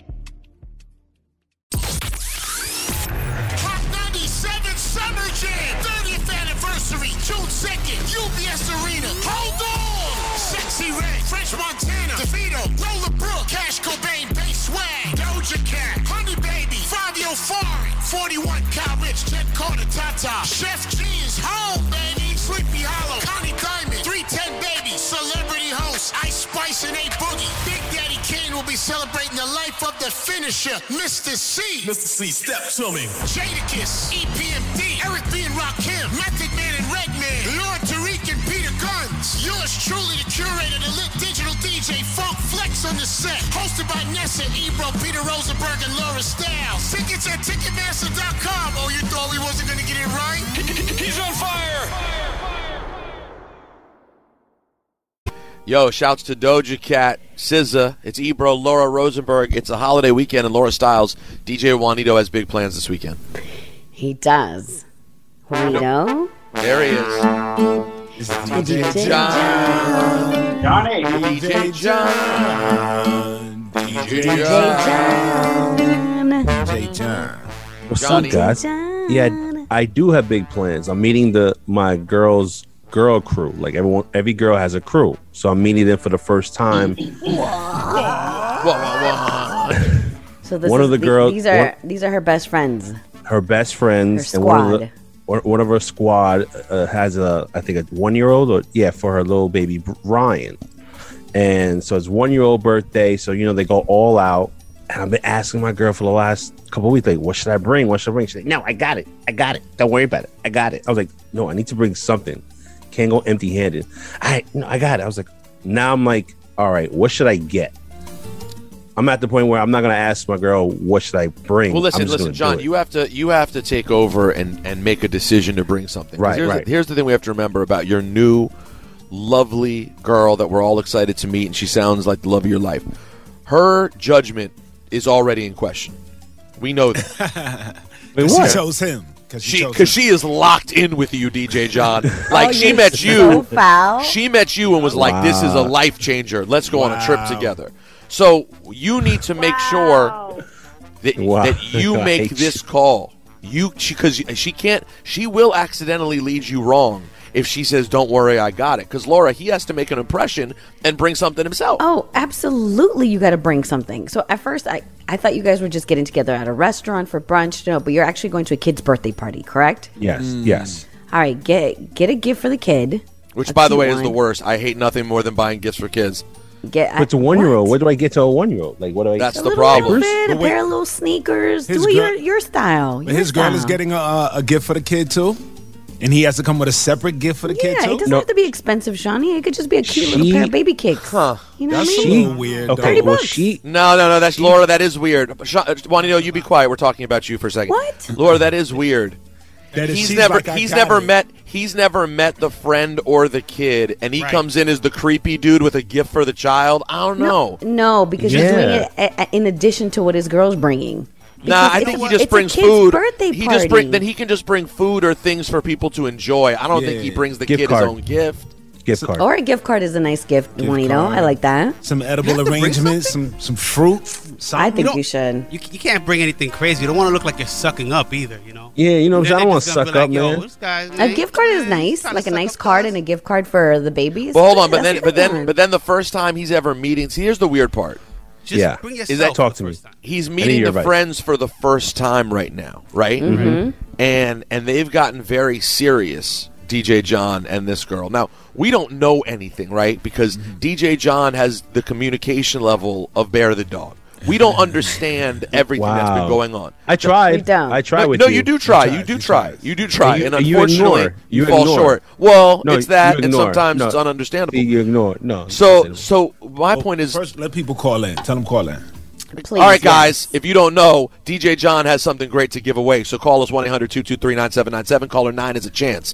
Hot ninety-seven Summer Jam, thirtieth anniversary, June second, U B S Arena. Hold on! Sexy Red, French Montana, DeVito, Roller Brook, Cash Cobain, Bass Swag, Doja Cat, Honey Baby, Fabio Foreign, forty-one Cal Rich, Jet Carter, Tata, Chef G is home, baby, Sleepy Hollow, Connie Diamond, three ten Baby, Celebrity Host, Ice Spice and A Boogie. Big Daddy Kane will be celebrating the life of the finisher, Mister C. Mister C, step to me. Jadakiss, E P M D, Eric B. and Rakim, Method Man and Redman, Lord Tariq and Peter Guns. Yours truly, the curator, the lit digital D J, Funk Flex on the set. Hosted by Nessa, Ebro, Peter Rosenberg, and Laura Styles. Tickets at Ticketmaster dot com. Oh, you thought we wasn't going to get it right? He's on fire! Yo, shouts to Doja Cat, S Z A, it's Ebro, Laura Rosenberg. It's a holiday weekend, and Laura Styles, D J Juanito has big plans this weekend. He does. Juanito? There he is. It's D J John. Johnny. D J John. D J John. D J John. What's Johnny. up, guys? Yeah, I do have big plans. I'm meeting the my girls' girl crew. Like everyone, every girl has a crew, so I'm meeting them for the first time. So this One is, of the the- girls- These are one- these are her best friends. Her best friends Her and one of the squad. one one of her squad uh, has a I think a one year old or yeah for her little baby B- Ryan, and so it's one year old birthday. So you know they go all out. And I've been asking my girl for the last couple of weeks, like, what should I bring? What should I bring? She's like, no, I got it. I got it. Don't worry about it. I got it. I was like, no, I need to bring something. Can't go empty handed. I no, I got it. I was like, now I'm like, all right, what should I get? I'm at the point where I'm not gonna ask my girl what should I bring. Well, listen, I'm just listen, gonna do John. it. You have to you have to take over and, and make a decision to bring something. 'Cause Right, here's right. The, here's the thing we have to remember about your new, lovely girl that we're all excited to meet, and she sounds like the love of your life. Her judgment is already in question. We know that. Wait, what? She chose him. Because She because she is locked in with you, D J John. Like Oh, she you're met so you. foul. She met you and was like, "This is a Wow. life changer. Let's go on a trip Wow. together." So you need to make sure that, Wow. that you I make hate this call. You because she, she can't. She will accidentally lead you wrong if she says, "Don't worry, I got it." Because Laura, he has to make an impression and bring something himself. Oh, absolutely. You got to bring something. So at first, I, I thought you guys were just getting together at a restaurant for brunch. No, but you're actually going to a kid's birthday party, correct? Yes, Mm. yes. All right, get get a gift for the kid. Which, A by the cute way, is one. the worst. I hate nothing more than buying gifts for kids. Get But it's a one year old. What do I get to a one year old? Like, what do I? That's a the little problem. outfit, a But wait. pair of little sneakers. His Do it your girl- your style. But your his girl is style. getting a, a gift for the kid too, and he has to come with a separate gift for the kid Yeah, too. it doesn't No. have to be expensive, Shawnee. It could just be a cute little She- pair of baby kicks. Huh. You know That's what I a mean? little weird. Okay, though. thirty well, bucks. she No, no, no. That's Laura. That is weird. Sh- Juanito, you be quiet. We're talking about you for a second. What? Laura? That is weird. That is- he's she's never like, I he's got never it. met he's never met the friend or the kid, and he Right. comes in as the creepy dude with a gift for the child. I don't know. No, because he's Yeah. doing it a, a, in addition to what his girl's bringing. Nah, Because I it's think a- he just it's a brings kid's food. Birthday He party. just bring then he can just bring food or things for people to enjoy. I don't think he Yeah. brings the Gift kid card. his own gift. gift card. Or a gift card is a nice gift, Gift Juanito. card. I like that. Some edible You have to bring arrangements, some some fruit. Something. I think don't- you should. You, you can't bring anything crazy. You don't want to look like you're sucking up either, you know? Yeah, you know, And then I don't they want to just gonna suck be up, like, Yo, man. this guy, A man, gift card is man, nice, trying to like a suck nice up card to and us. a gift card for the babies. But hold on, but That's then a but good then one. but then the first time he's ever meeting. See, here's the weird part. Just Yeah. bring Is yourself that talk for to the me? first time. He's need meeting your the advice. friends for the first time right now, right? Mm-hmm. And and they've gotten very serious, D J John and this girl. Now, we don't know anything, right? Because Mm-hmm. D J John has the communication level of Bear the dog. We don't understand everything that's been Wow. going on. I tried. We don't. I tried no, with no, you. you do try. You You tried, do you try. tried. You do try. You- and you unfortunately, ignore. you, You fall ignore. short. Well, No, it's that, you and ignore. sometimes No. it's ununderstandable. You ignore. No. So, so my point is, First, let people call in. Tell them call in. Please, all right, yes. guys, if you don't know, D J John has something great to give away. So call us one eight hundred two two three nine seven nine seven. Caller nine is a chance.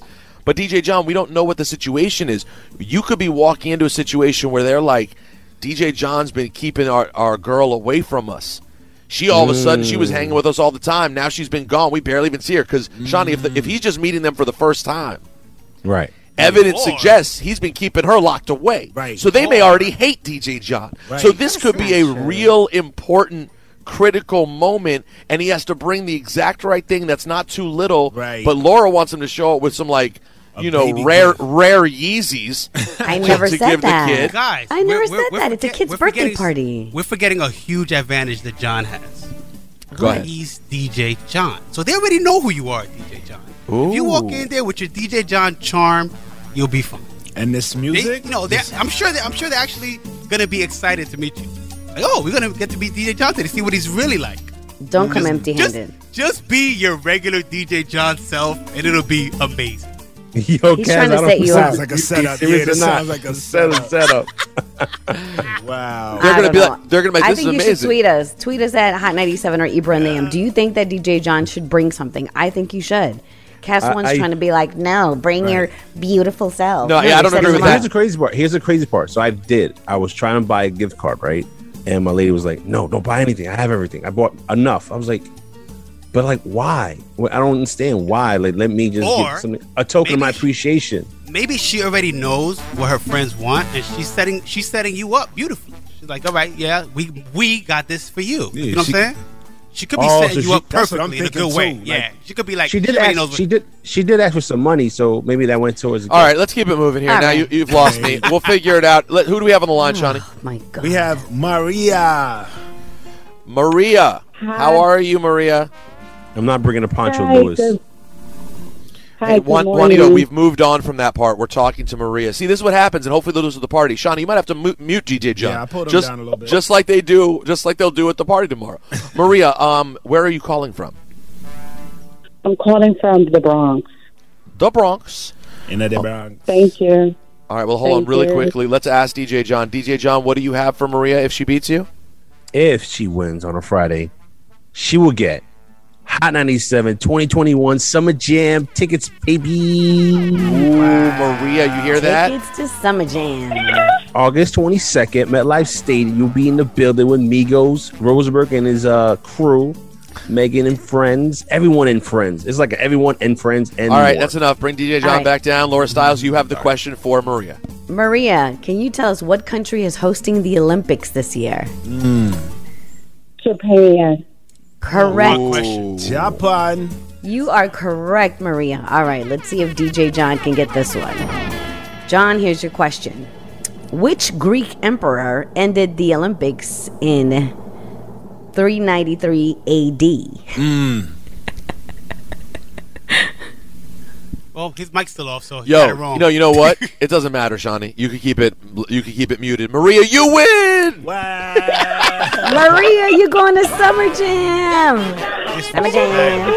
But D J John, we don't know what the situation is. You could be walking into a situation where they're like, D J John's been keeping our, our girl away from us. She all of a sudden, she was hanging with us all the time. Now she's been gone. We barely even see her. Because, Shawnee, if, the, if he's just meeting them for the first time, right? evidence suggests he's been keeping her locked away. Right. So they may already hate D J John. Right. So this could be a real important critical moment, and he has to bring the exact right thing that's not too little. Right. But Laura wants him to show up with some, like, you know, rare rare Yeezys. I to- never to said give that. the kid. Guys, I never we're- said we're- that. we're It's a forget- kid's we're birthday forgetting- party. We're forgetting a huge advantage that John has. Go ahead. He's D J John. So they already know who you are, D J John. If you walk in there with your D J John charm, you'll be fine. And this music? They, no, they're- I'm sure. They, I'm sure they're actually gonna be excited to meet you. Like, oh, we're gonna get to meet D J John today to see what he's really like. Don't come Just- empty-handed. Just, just be your regular D J John self, and it'll be amazing. Yo, He's Kaz, trying to I don't set you know up. if Like a he's setup. serious Yeah, or this not. sounds like a Set- setup. Wow. They're I gonna don't be know. like, they're gonna be like, I this think is you amazing. should tweet us. Tweet us at Hot ninety-seven or Ibra and Liam. Do you think that D J John should bring something? I think you should. Cass I- one's I- trying to be like, no, bring Right. your beautiful self. No, yeah, I you're don't setting agree with them that. Here's the crazy part. Here's the crazy part. So I did. I was trying to buy a gift card, right? And my lady was like, "No, don't buy anything. I have everything. I bought enough." I was like, "But like, why? Well, I don't understand why. Like, let me just Or get something, a token of my maybe- appreciation." Maybe she already knows what her friends want, and she's setting she's setting you up beautifully. She's like, all right, yeah, we we got this for you. Yeah, you know what she- I'm saying? She could be Oh, setting so you she- up that's what I'm perfectly in a thinking good way. too. Yeah, Like, she could be like, She did. already Ask, knows what- she did. She did ask for some money, so maybe that went towards. The All right, let's keep it moving here. All now right. you, you've lost me. We'll figure it out. Let, who do we have on the line, Shawnee? My God. We have Maria. Maria. How are you, Maria? I'm not bringing a Poncho Hi, Lewis. good- Hi, Hey, good Juan- morning. Juanito, we've moved on from that part. We're talking to Maria. See, this is what happens, and hopefully they'll lose at the party. Shawnee, you might have to mute, mute D J John. Yeah, I pulled him just, down a little bit. Just like they do, just like they'll do at the party tomorrow. Maria, um, where are you calling from? I'm calling from the Bronx. The Bronx. In the Bronx. Thank you. All right, well, hold on Thank really you. quickly. Let's ask D J John. D J John, what do you have for Maria if she beats you? If she wins on a Friday, she will get Hot ninety-seven twenty twenty-one Summer Jam tickets, baby. Ooh, Maria, you hear that? Tickets to Summer Jam. August twenty-second, MetLife Stadium. You'll be in the building with Migos, Rosenberg and his uh, crew, Megan and friends, everyone and friends. It's like everyone and friends and All right, more. that's enough. Bring D J John All right. back down. Laura Stiles, you have the question for Maria. Maria, can you tell us what country is hosting the Olympics this year? Japan. Correct. Ooh. Japan. You are correct, Maria. All right, let's see if D J John can get this one. John, here's your question. Which Greek emperor ended the Olympics in three ninety-three A D? Well, his mic's still off, so he got it Yo, wrong. you know, you know what? It doesn't matter, Shawnee. You can keep it. You can keep it muted. Maria, you win. Maria, you're going to Summer Jam. Summer Jam.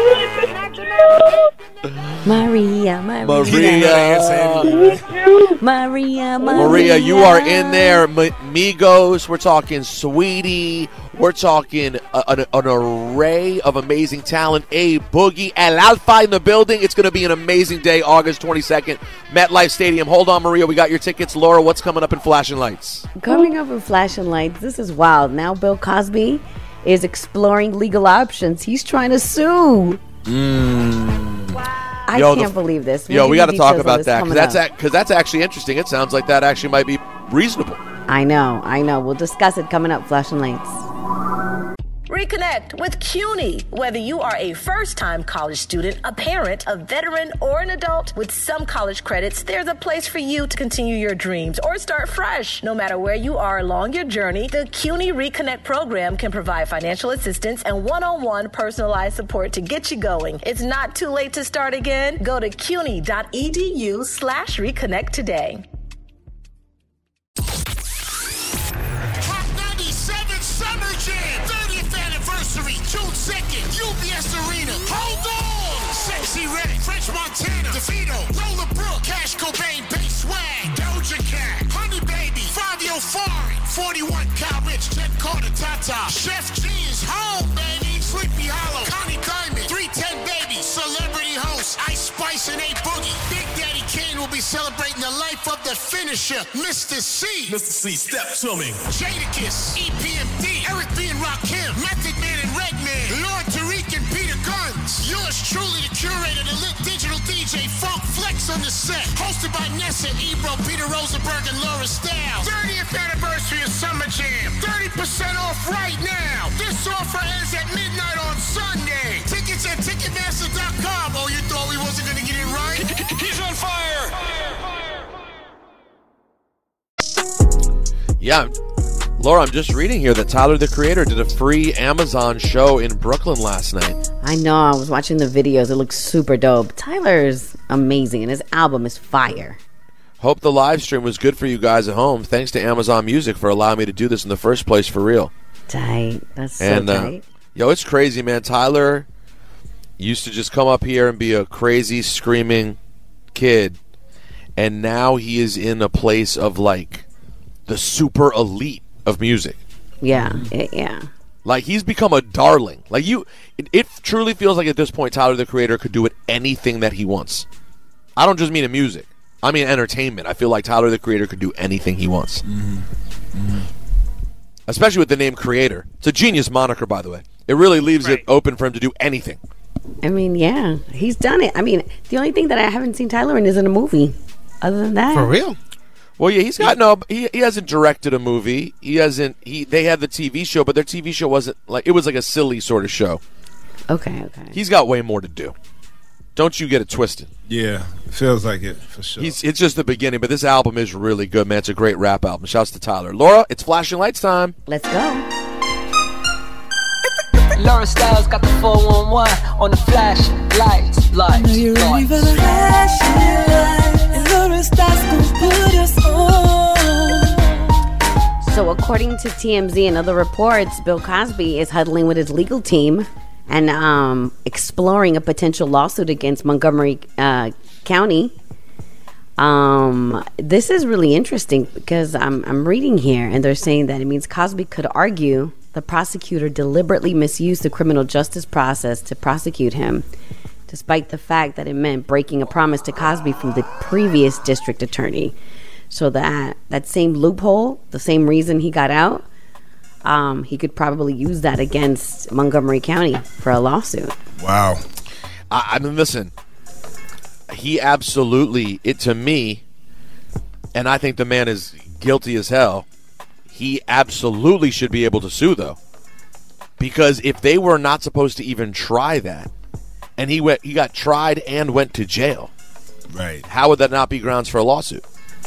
Maria, Maria. Maria. Maria, Maria. Maria, you are in there. M- Migos, we're talking Sweetie. We're talking a, an, an array of amazing talent. A Boogie and Alpha in the building. It's going to be an amazing day, August twenty-second, MetLife Stadium. Hold on, Maria. We got your tickets. Laura, what's coming up in Flashing Lights? Coming up with flashing lights, this is wild. Now Bill Cosby is exploring legal options. He's trying to sue. I Yo, can't the- believe this. We'll Yo, give we you got to talk details on about this that coming because that's up. because that's actually interesting. It sounds like that actually might be reasonable. I know, I know. We'll discuss it coming up. Flashing lights. Reconnect with CUNY. Whether you are a first-time college student, a parent, a veteran, or an adult, with some college credits, there's a place for you to continue your dreams or start fresh. No matter where you are along your journey, the CUNY Reconnect program can provide financial assistance and one-on-one personalized support to get you going. It's not too late to start again. Go to cuny.edu slash reconnect today. Hot ninety-seven Summer Jam, thirtieth anniversary, June second, U B S Arena. Hold on! Sexy Red, French Montana, DeVito, Lola Brooke, Cash Cobain, Bass Swag, Doja Cat, Honey Baby, Fabio Fari, forty-one Cal Rich, Jet Carter, Tata, Chef G is home, baby, Sleepy Hollow, Connie Diamond, three ten Baby, Celebrity Host, Ice Spice and A Boogie, Big Daddy will be celebrating the life of the finisher, Mister C. Mister C, step to me. Jadakiss, E P M D, Eric B. and Rakim, Method Man and Redman, Lord Tariq and Peter Guns. Yours truly, the curator, the lit digital D J, Funk Flex on the set. Hosted by Nessa, Ebro, Peter Rosenberg, and Laura Stiles. thirtieth anniversary of Summer Jam. thirty percent off right now. This offer ends at midnight on Sunday. Tickets at Ticketmaster dot com. Oh, you thought we wasn't going to get it right? He's on fire! Yeah. Laura, I'm just reading here that Tyler, the Creator, did a free Amazon show in Brooklyn last night. I know. I was watching the videos. It looks super dope. Tyler's amazing, and his album is fire. Hope the live stream was good for you guys at home. Thanks to Amazon Music for allowing me to do this in the first place, for real. Tight. That's so and, uh, tight. Yo, it's crazy, man. Tyler used to just come up here and be a crazy, screaming kid, and now he is in a place of, like, the super elite of music. Yeah, yeah. Like, he's become a darling. Like, you, it, it truly feels like at this point, Tyler, the Creator, could do it anything that he wants. I don't just mean in music. I mean entertainment. I feel like Tyler, the Creator, could do anything he wants. Mm-hmm. Mm-hmm. Especially with the name Creator. It's a genius moniker, by the way. It really leaves Right. it open for him to do anything. I mean, yeah, he's done it. I mean, the only thing that I haven't seen Tyler in is in a movie. Other than that, For real? Well, yeah, he's got no. He, he hasn't directed a movie. He hasn't. He they had the T V show, but their T V show wasn't like it was like a silly sort of show. Okay, okay. He's got way more to do. Don't you get it twisted? Yeah, feels like it for sure. He's, it's just the beginning, but this album is really good, man. It's a great rap album. Shouts to Tyler. Laura, it's flashing lights time. Let's go. Laura Styles got the four one one on the flash lights, lights, Are you ready for the lights. flashing light? And Laura Styles gonna put us on. So, according to T M Z and other reports, Bill Cosby is huddling with his legal team and um, exploring a potential lawsuit against Montgomery uh, County. Um, this is really interesting because I'm I'm reading here, and they're saying that it means Cosby could argue the prosecutor deliberately misused the criminal justice process to prosecute him, despite the fact that it meant breaking a promise to Cosby from the previous district attorney. So that that same loophole, the same reason he got out, um, he could probably use that against Montgomery County for a lawsuit. Wow. I, I mean, listen. He absolutely, it to me, and I think the man is guilty as hell. He absolutely should be able to sue, though, because if they were not supposed to even try that, and he went, he got tried and went to jail, right? How would that not be grounds for a lawsuit?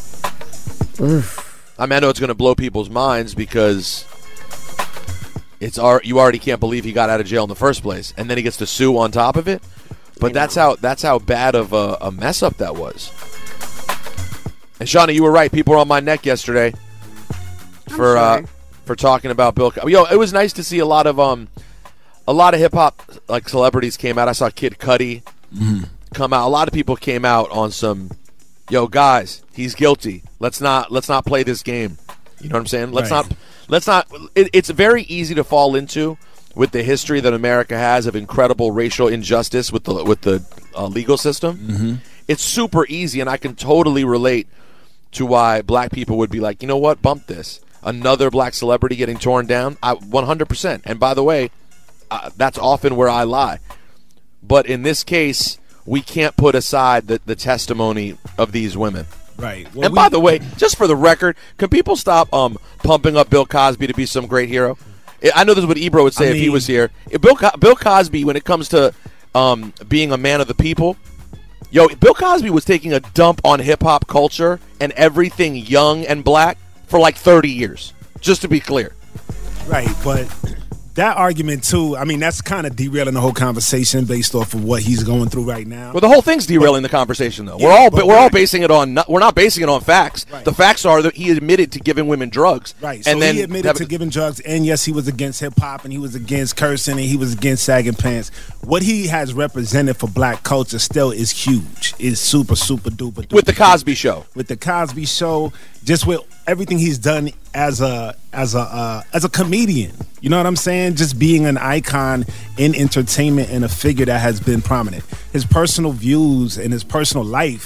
Oof. I mean, I know it's going to blow people's minds because it's our, you already can't believe he got out of jail in the first place, and then he gets to sue on top of it. But that's how that's how bad of a, a mess up that was. And Shawnee, you were right. People were on my neck yesterday for sure. uh, for talking about Bill. Co- Yo, it was nice to see a lot of um a lot of hip hop like celebrities came out. I saw Kid Cudi mm-hmm. come out. A lot of people came out on some. Yo, guys, he's guilty. Let's not let's not play this game. You know what I'm saying? Let's Right. not let's not. It, it's very easy to fall into. With the history that America has of incredible racial injustice with the with the uh, legal system, mm-hmm. it's super easy, and I can totally relate to why black people would be like, you know what, bump this. Another black celebrity getting torn down, I one hundred percent. And by the way, uh, that's often where I lie. But in this case, we can't put aside the, the testimony of these women. Right. Well, and we- by the way, just for the record, can people stop um pumping up Bill Cosby to be some great hero? I know this is what Ebro would say I if he mean- was here. If Bill Co- Bill Cosby, when it comes to um, being a man of the people, yo, Bill Cosby was taking a dump on hip hop culture and everything young and black for like thirty years. Just to be clear, Right, but that argument too, I mean, that's kind of derailing the whole conversation based off of what he's going through right now. well, the whole thing's derailing the conversation, though. Yeah, we're all but we're all right. basing it on not, we're not basing it on facts. Right. The facts are that he admitted to giving women drugs, Right, so And then he admitted have- to giving drugs, and yes, he was against hip hop, and he was against cursing, and he was against sagging pants. What he has represented for black culture still is huge. Is super, super duper. duper with the Cosby Show. with the Cosby Show, just with everything he's done as a as a uh, as a comedian. You know what I'm saying? Just being an icon in entertainment and a figure that has been prominent. His personal views and his personal life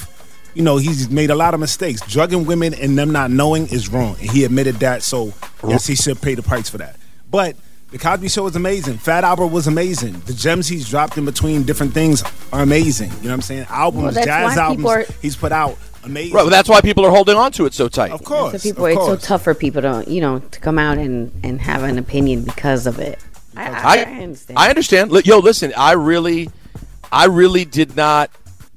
you know, he's made a lot of mistakes. Drugging women and them not knowing is wrong. And he admitted that, so yes, he should pay the price for that. But The Cosby Show is amazing. Fat Albert was amazing. The gems he's dropped in between different things are amazing. You know what I'm saying? Albums, Well, jazz albums are- he's put out, amazing. Right, well, that's why people are holding on to it so tight. Of course. So people, of it's so course. tough for people to, you know, to come out and, and have an opinion because of it. I, I, I I, understand. I understand. Li- Yo, listen, I really, I really did not.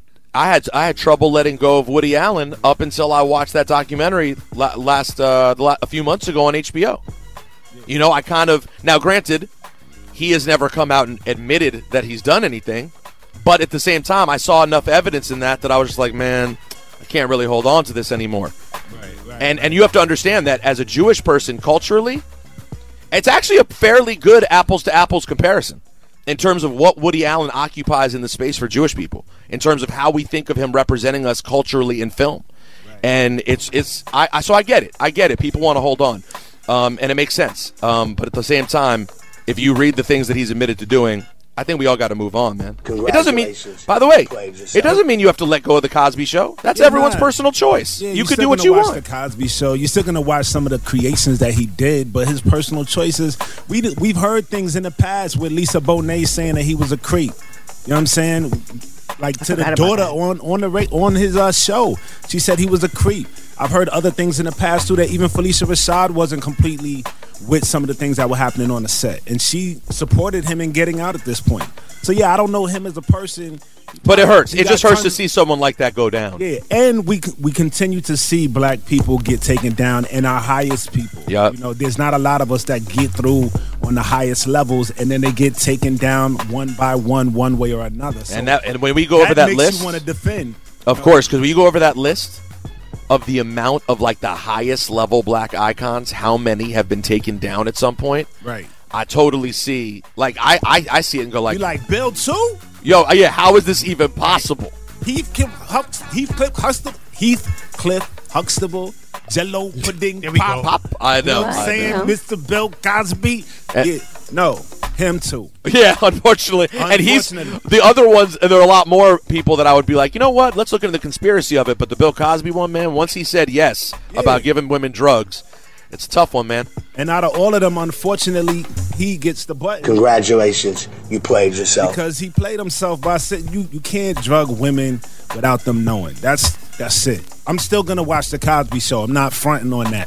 I had I had trouble letting go of Woody Allen up until I watched that documentary la- last uh, the la- a few months ago on H B O. You know, I kind of now. Granted, he has never come out and admitted that he's done anything, but at the same time, I saw enough evidence in that that I was just like, man, I can't really hold on to this anymore. Right, right, and and you have to understand that as a Jewish person, culturally, it's actually a fairly good apples to apples comparison in terms of what Woody Allen occupies in the space for Jewish people, in terms of how we think of him representing us culturally in film. Right. And it's it's I, I so I get it. I get it. People want to hold on, um, and it makes sense. Um, but at the same time, if you read the things that he's admitted to doing, I think we all got to move on, man. It doesn't mean, by the way, it doesn't mean you have to let go of the Cosby Show. That's You're everyone's not. personal choice. Yeah, you you're can still do what gonna you watch want. The Cosby Show. You're still gonna watch some of the creations that he did, but his personal choices. We did- we've heard things in the past with Lisa Bonet saying that he was a creep. You know what I'm saying? Like to the forgot about daughter that. on on the ra- on his uh, show, she said he was a creep. I've heard other things in the past too that even Felicia Rashad wasn't completely with some of the things that were happening on the set, and she supported him in getting out at this point. So yeah, I don't know him as a person. But it hurts. He It got just hurts to tons- see someone like that go down. Yeah, and we we continue to see black people get taken down, and our highest people. Yeah, you know, there's not a lot of us that get through on the highest levels, and then they get taken down one by one, one way or another. So And that, and when we go over that makes list, you want to defend. of course, because when you go over that list of the amount of like the highest level black icons, how many have been taken down at some point? Right. I totally see. Like I, I, I see it and go like, You like Bill too? yo, yeah. How is this even possible? Heathcliff, Hux, Heathcliff, Huxtable, Heathcliff, Huxtable, Jello pudding, There we pop, go. pop. I know. You know what I'm I saying, know. Mister Bill Cosby. Eh. Yeah, no, him too. Yeah, unfortunately. And he's Unfortunately. the other ones, and there are a lot more people that I would be like, you know what? Let's look into the conspiracy of it. But the Bill Cosby one, man, once he said yes about giving women drugs, it's a tough one, man. And out of all of them, unfortunately, he gets the button. Congratulations, you played yourself. Because he played himself by saying you, you can't drug women without them knowing. That's that's it. I'm still gonna watch the Cosby Show. I'm not fronting on that.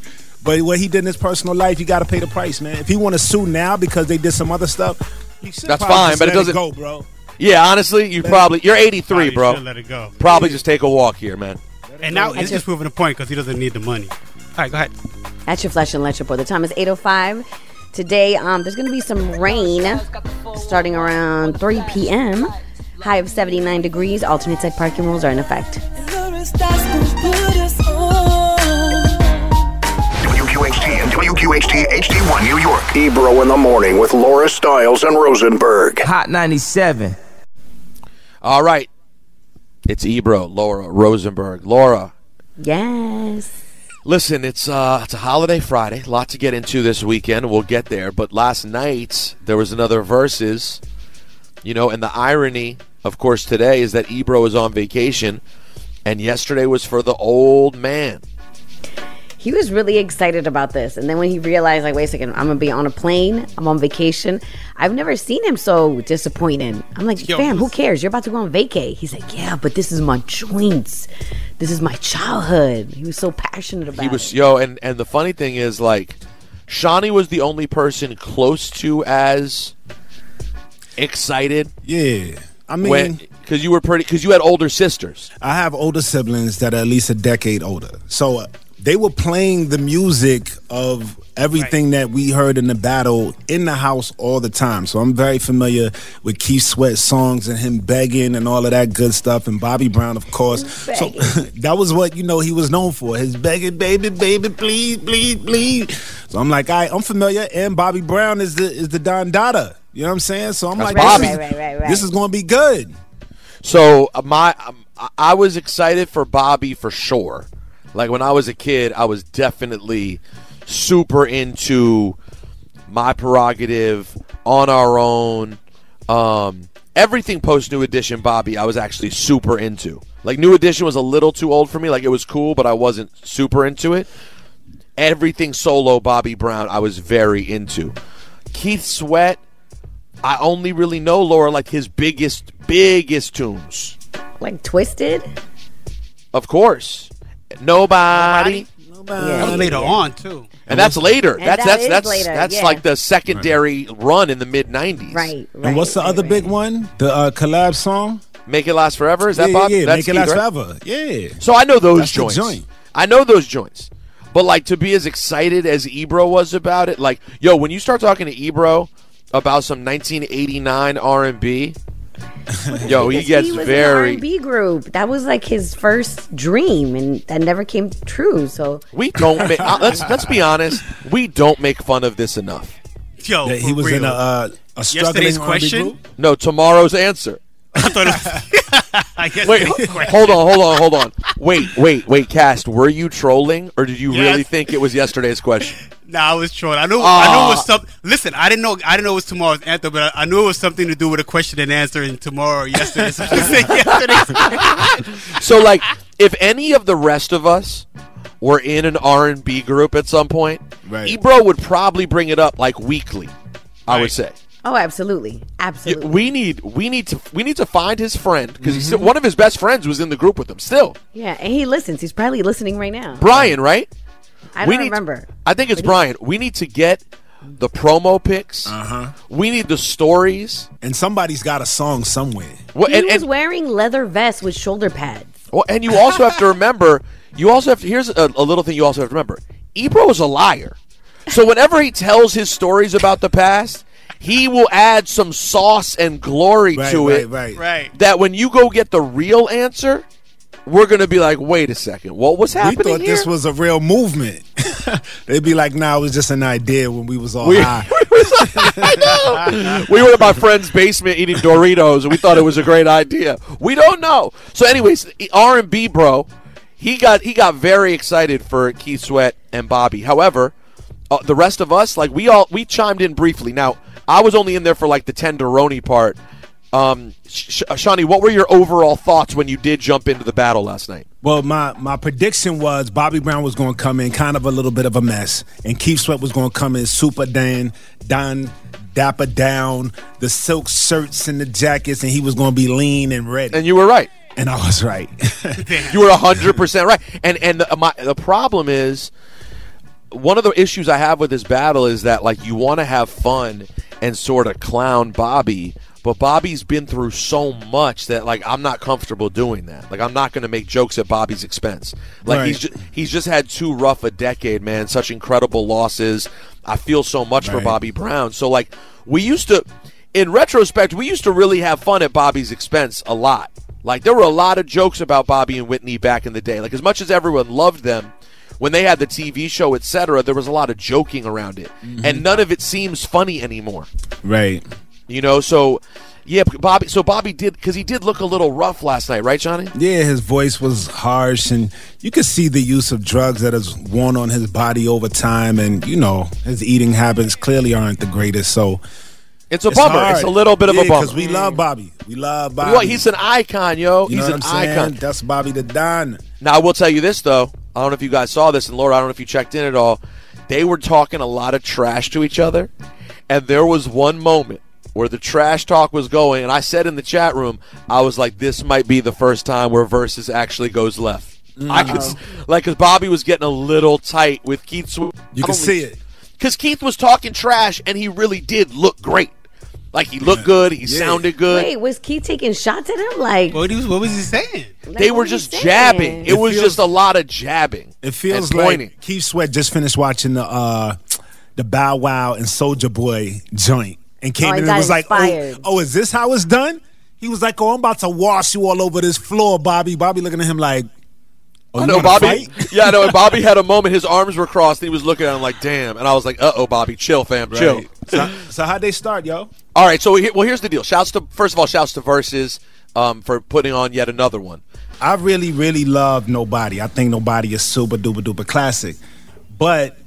But what he did in his personal life, you got to pay the price, man. If he want to sue now because they did some other stuff, you should That's probably fine, just but it let doesn't go, bro. Yeah, honestly, you Let probably it- you're eighty-three, Probably bro. should let it go. Probably just take a walk here, man. And now it's just proving a point because he doesn't need the money. All right, go ahead. That's your Flash and Lunch Report. The time is eight oh five. Today, um, there's going to be some rain starting around three p.m. High of seventy-nine degrees. Alternate side parking rules are in effect. W Q H T and W Q H T H D one New York. Ebro in the morning with Laura Stiles and Rosenberg. Hot ninety-seven. All right, it's Ebro, Laura Rosenberg. Laura, Yes. listen, it's uh, it's a holiday Friday. A lot to get into this weekend. We'll get there. But last night there was another Versus. You know, and the irony, of course, today is that Ebro is on vacation, and yesterday was for the old man. He was really excited about this. And then when he realized, like, wait a second, I'm going to be on a plane. I'm on vacation. I've never seen him so disappointed. I'm like, Yo, fam, who this- cares? You're about to go on vacay. He's like, yeah, but this is my joints. This is my childhood. He was so passionate about He it. was, yo, and, and the funny thing is, like, Shawnee was the only person close to as excited. Yeah. I mean, because you were pretty, because you had older sisters. I have older siblings that are at least a decade older. So uh, they were playing the music of everything that we heard in the battle in the house all the time. So I'm very familiar with Keith Sweat's songs and him begging and all of that good stuff. And Bobby Brown, of course. So that was what, you know, he was known for. His begging, baby, baby, please, please, please. So I'm like, all right, I'm familiar. And Bobby Brown is the is the Don Dada. You know what I'm saying? So I'm That's like, Bobby. This, is, Right, right, right, right. this is going to be good. So uh, my, um, I- I was excited for Bobby for sure. Like when I was a kid, I was definitely super into My Prerogative, On Our Own, um, everything post New Edition Bobby I was actually super into. Like New Edition was a little too old for me. Like it was cool, but I wasn't super into it. Everything solo Bobby Brown I was very into. Keith Sweat, I only really know, Laura, like his biggest, biggest tunes. Like Twisted? Of course. Nobody. Nobody. That was later on, too. And that's later. And that's that that's is that's later, that's yeah. like the secondary run in the mid nineties. Right, right. And what's the other big one? The uh, collab song? Make It Last Forever? Is that yeah, Bob? Yeah, yeah. That's Make It Keith, Last right? Forever. Yeah. So I know those That's the joints. joint. I know those joints. But like to be as excited as Ebro was about it, like, yo, when you start talking to Ebro about some nineteen eighty-nine R and B, yo, he Because gets he was very an R and B group. That was like his first dream, and that never came true. So we don't make uh, let's let's be honest, we don't make fun of this enough. Yo, Yeah, he was in a, uh, a struggling Yesterday's R and B question? group. No, tomorrow's answer. I thought it was. Wait, hold on, hold on, hold on. Wait, wait, wait, Cast, were you trolling or did you Yes. really think it was yesterday's question? Nah, I was trolling. I knew. I Ah. knew it was something. Listen, I didn't know. I didn't know it was tomorrow's anthem, but I, I knew it was something to do with a question and answer in tomorrow or yesterday. So I said yesterday's. So, like, if any of the rest of us were in an R and B group at some point, Right. Ebro would probably bring it up like weekly. I would say oh, absolutely, absolutely. we need we need to we need to find his friend because one of his best friends was in the group with him. Still, Yeah, and he listens. He's probably listening right now. Brian, right? I We don't need- remember. I think it's Brian. We need to get the promo pics. Uh-huh. We need the stories. And somebody's got a song somewhere. Well, He and, was and, wearing leather vests with shoulder pads. well, and you also have to remember. You also have to. Here's a, a little thing you also have to remember. Ebro is a liar. So whenever he tells his stories about the past, he will add some sauce and glory Right, to right, it. right. Right. That when you go get the real answer, we're gonna be like, wait a second, what was We happening thought here? this was a real movement. They'd be like, nah, it was just an idea when we was all We- high. I know. We were in my friend's basement eating Doritos, and we thought it was a great idea. We don't know. So, anyways, R and B, bro, he got he got very excited for Keith Sweat and Bobby. However, uh, the rest of us, like we all, we chimed in briefly. Now, I was only in there for like the tenderoni part. Um, Sh- Sh- Shawnee, what were your overall thoughts when you did jump into the battle last night? Well, my, my prediction was Bobby Brown was going to come in kind of a little bit of a mess, and Keith Sweat was going to come in super Dan, Don, dapper down, the silk shirts and the jackets, and he was going to be lean and ready. And you were right. And I was right. You were one hundred percent right. And and the, my, the problem is, one of the issues I have with this battle is that, like, you want to have fun and sort of clown Bobby, but Bobby's been through so much that, like, I'm not comfortable doing that. Like, I'm not going to make jokes at Bobby's expense. Like, Right. he's just, he's just had too rough a decade, man. Such incredible losses. I feel so much for Right. Bobby Brown. So, like, we used to, in retrospect, we used to really have fun at Bobby's expense a lot. Like, there were a lot of jokes about Bobby and Whitney back in the day. Like, as much as everyone loved them, when they had the T V show, et cetera, there was a lot of joking around it. Mm-hmm. And none of it seems funny anymore. Right. You know, so, yeah, Bobby, so Bobby did, because he did look a little rough last night, right, Johnny? Yeah, his voice was harsh, and you could see the use of drugs that has worn on his body over time, and, you know, his eating habits clearly aren't the greatest, so... It's a bummer. hard. It's a little bit of Yeah, a bummer. because we love Bobby. We love Bobby. Well, he's an icon, yo. You know He's what an I'm saying? icon. That's Bobby the Don. Now, I will tell you this, though. I don't know if you guys saw this, and Laura, I don't know if you checked in at all. They were talking a lot of trash to each other, and there was one moment where the trash talk was going, and I said in the chat room, I was like, this might be the first time where Versus actually goes left. I could, s- like, because Bobby was getting a little tight with Keith. Sw- You can see it. Because Keith was talking trash, and he really did look great. Like, he looked good, he sounded good. Wait, was Keith taking shots at him? Like, What was, what was he saying? They were just jabbing. It, It was feels- just a lot of jabbing. It feels and like pointing. Keith Sweat just finished watching the uh, the Bow Wow and Soulja Boy joint and came Oh, he in and got was like, oh, inspired. oh, is this how it's done? He was like, oh, I'm about to wash you all over this floor, Bobby. Bobby looking at him like, oh, I you know wanna Bobby. fight? Yeah, I know. And Bobby had a moment. His arms were crossed, and he was looking at him like, "Damn!" And I was like, "Uh oh, Bobby, chill, fam, chill." Right. So, so how'd they start, yo? All right. So, he- well, here's the deal. Shouts to first of all, shouts to Versus um, for putting on yet another one. I really, really love Nobody. I think Nobody is super duper duper classic. But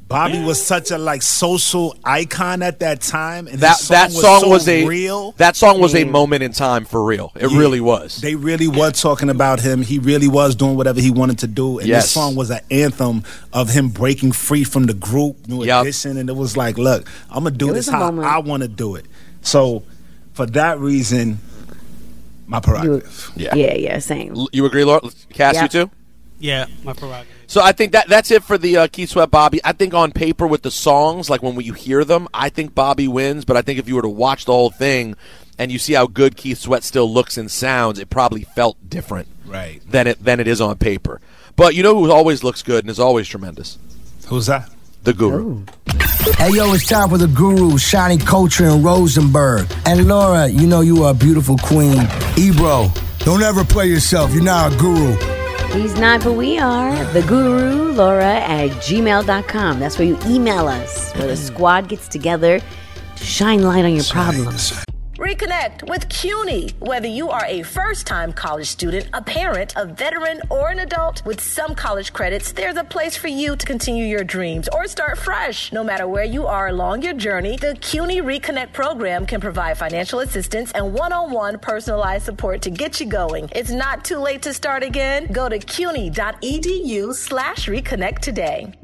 Bobby was such a like social icon at that time, and That his song that was song so was a real. that song was a moment in time for real. It Yeah. really was. They really were talking about him. He really was doing whatever he wanted to do, and Yes. this song was an anthem of him breaking free from the group, New Yep. Edition, and it was like, look, I'm gonna do It this was a how moment. I want to do it. So, for that reason, my prerogative. Yeah. Yeah, yeah, same. L- You agree, Laura? Cass, Yeah. you too? Yeah, my prerogative. So I think that that's it for the uh, Keith Sweat Bobby. I think on paper with the songs, like when you hear them, I think Bobby wins. But I think if you were to watch the whole thing and you see how good Keith Sweat still looks and sounds, it probably felt different Right. than it than it is on paper. But you know who always looks good and is always tremendous? Who's that? The Guru. Hey, yo, it's time for the Guru, Shiny Culture and Rosenberg. And Laura, you know you are a beautiful queen. Ebro, don't ever play yourself. You're not a guru. He's not, but we are. The Guru, Laura at gmail dot com. That's where you email us, where the squad gets together to shine light on your problems. Reconnect with CUNY. Whether you are a first-time college student, a parent, a veteran, or an adult, with some college credits, there's a place for you to continue your dreams or start fresh. No matter where you are along your journey, the CUNY Reconnect program can provide financial assistance and one-on-one personalized support to get you going. It's not too late to start again. Go to cuny.edu slash reconnect today.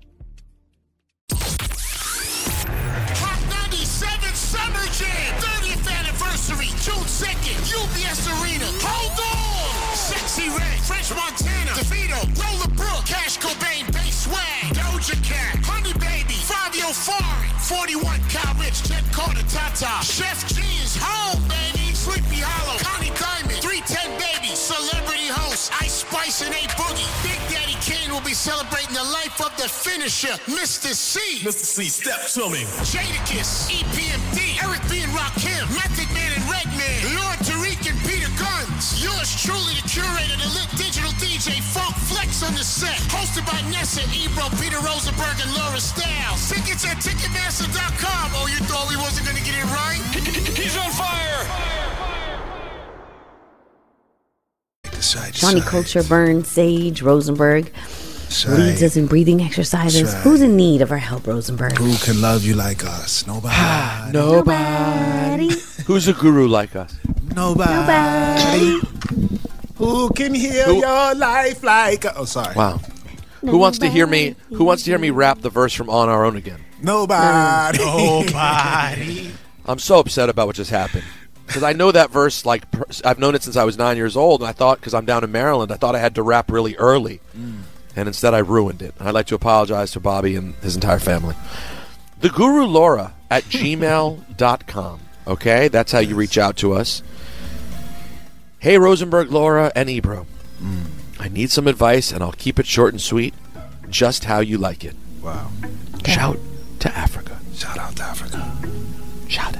Hot ninety-seven Summer Jam, thirtieth anniversary, June second, U B S Arena. Hold on! Sexy Red, French Montana, DeVito, Roller Brook, Cash Cobain, Bass Swag, Doja Cat, Honey Baby, Fabio Fari, forty-one Cal Rich, Jet Carter, Tata, Chef G's home, baby, Sleepy Hollow, Connie Diamond, three ten Baby, Celebrity Host, Ice Spice and A Boogie. Big Daddy Kane will be celebrating the life of the finisher, Mister C. Mister C, step to me. Jadakiss, E P M D, Eric B. and Rakim, Method Man and Redman, Lord Tariq and Peter Guns. Yours truly, the curator, the lit digital D J, Funk Flex on the set. Hosted by Nessa, Ebro, Peter Rosenberg, and Laura Styles. Tickets at Ticketmaster dot com. Oh, you thought we wasn't going to get it right? He's on fire! Johnny Culture, Burns, Sage, Rosenberg That's leads right. us in breathing exercises. That's right. Who's in need of our help, Rosenberg? Who can love you like us? Nobody. Nobody. Who's a guru like us? Nobody. Nobody. Who can heal Who- your life like us? Oh, sorry. Wow. Who wants to hear me? Who wants to hear me rap the verse from On Our Own again? Nobody. Nobody. I'm so upset about what just happened because I know that verse. Like per- I've known it since I was nine years old, and I thought because I'm down in Maryland, I thought I had to rap really early, and instead I ruined it. I'd like to apologize to Bobby and his entire family. The Guru Laura at gmail dot com. Okay, that's how you reach out to us. Hey, Rosenberg, Laura, and Ebro. I need some advice, and I'll keep it short and sweet, just how you like it. Wow. Shout to Africa. Shout out to Africa. Shout out.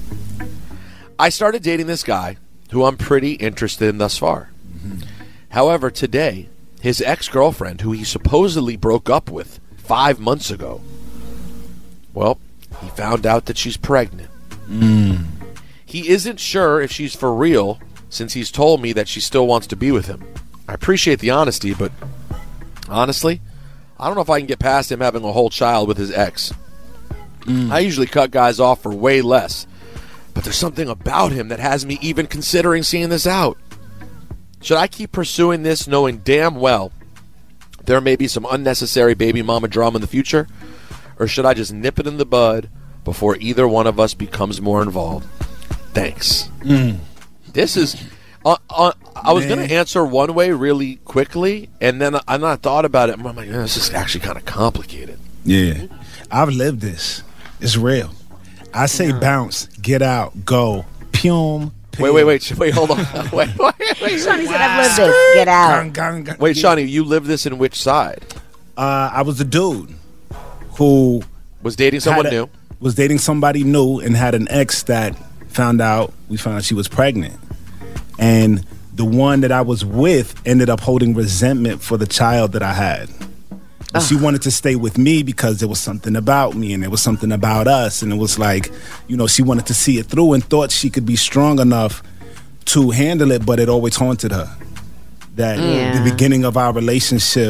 I started dating this guy who I'm pretty interested in thus far. However, today, his ex-girlfriend, who he supposedly broke up with five months ago, well, he found out that she's pregnant. Mm. He isn't sure if she's for real since he's told me that she still wants to be with him. I appreciate the honesty, but honestly, I don't know if I can get past him having a whole child with his ex. I usually cut guys off for way less, but there's something about him that has me even considering seeing this out. Should I keep pursuing this knowing damn well there may be some unnecessary baby mama drama in the future? Or should I just nip it in the bud before either one of us becomes more involved? Thanks. Mm. This is... Uh, uh, I was Man. going to answer one way really quickly, and then I, and I thought about it, and I'm like, eh, this is actually kind of complicated. Yeah. I've lived this. It's real. I say bounce, get out, go, pum. Wait, wait, wait, wait, hold on. wait, wait, wait. Shawnee said, I've lived this. Get out. Gang, gang, gang. Wait, Shawnee, you lived this in which side? Uh, I was a dude who was dating someone had a- new. Was dating somebody new and had an ex that found out. We found out she was pregnant, and the one that I was with ended up holding resentment for the child that I had. But she wanted to stay with me because there was something about me and there was something about us, and it was like, you know, she wanted to see it through and thought she could be strong enough to handle it, but it always haunted her. That Yeah. the beginning of our relationship,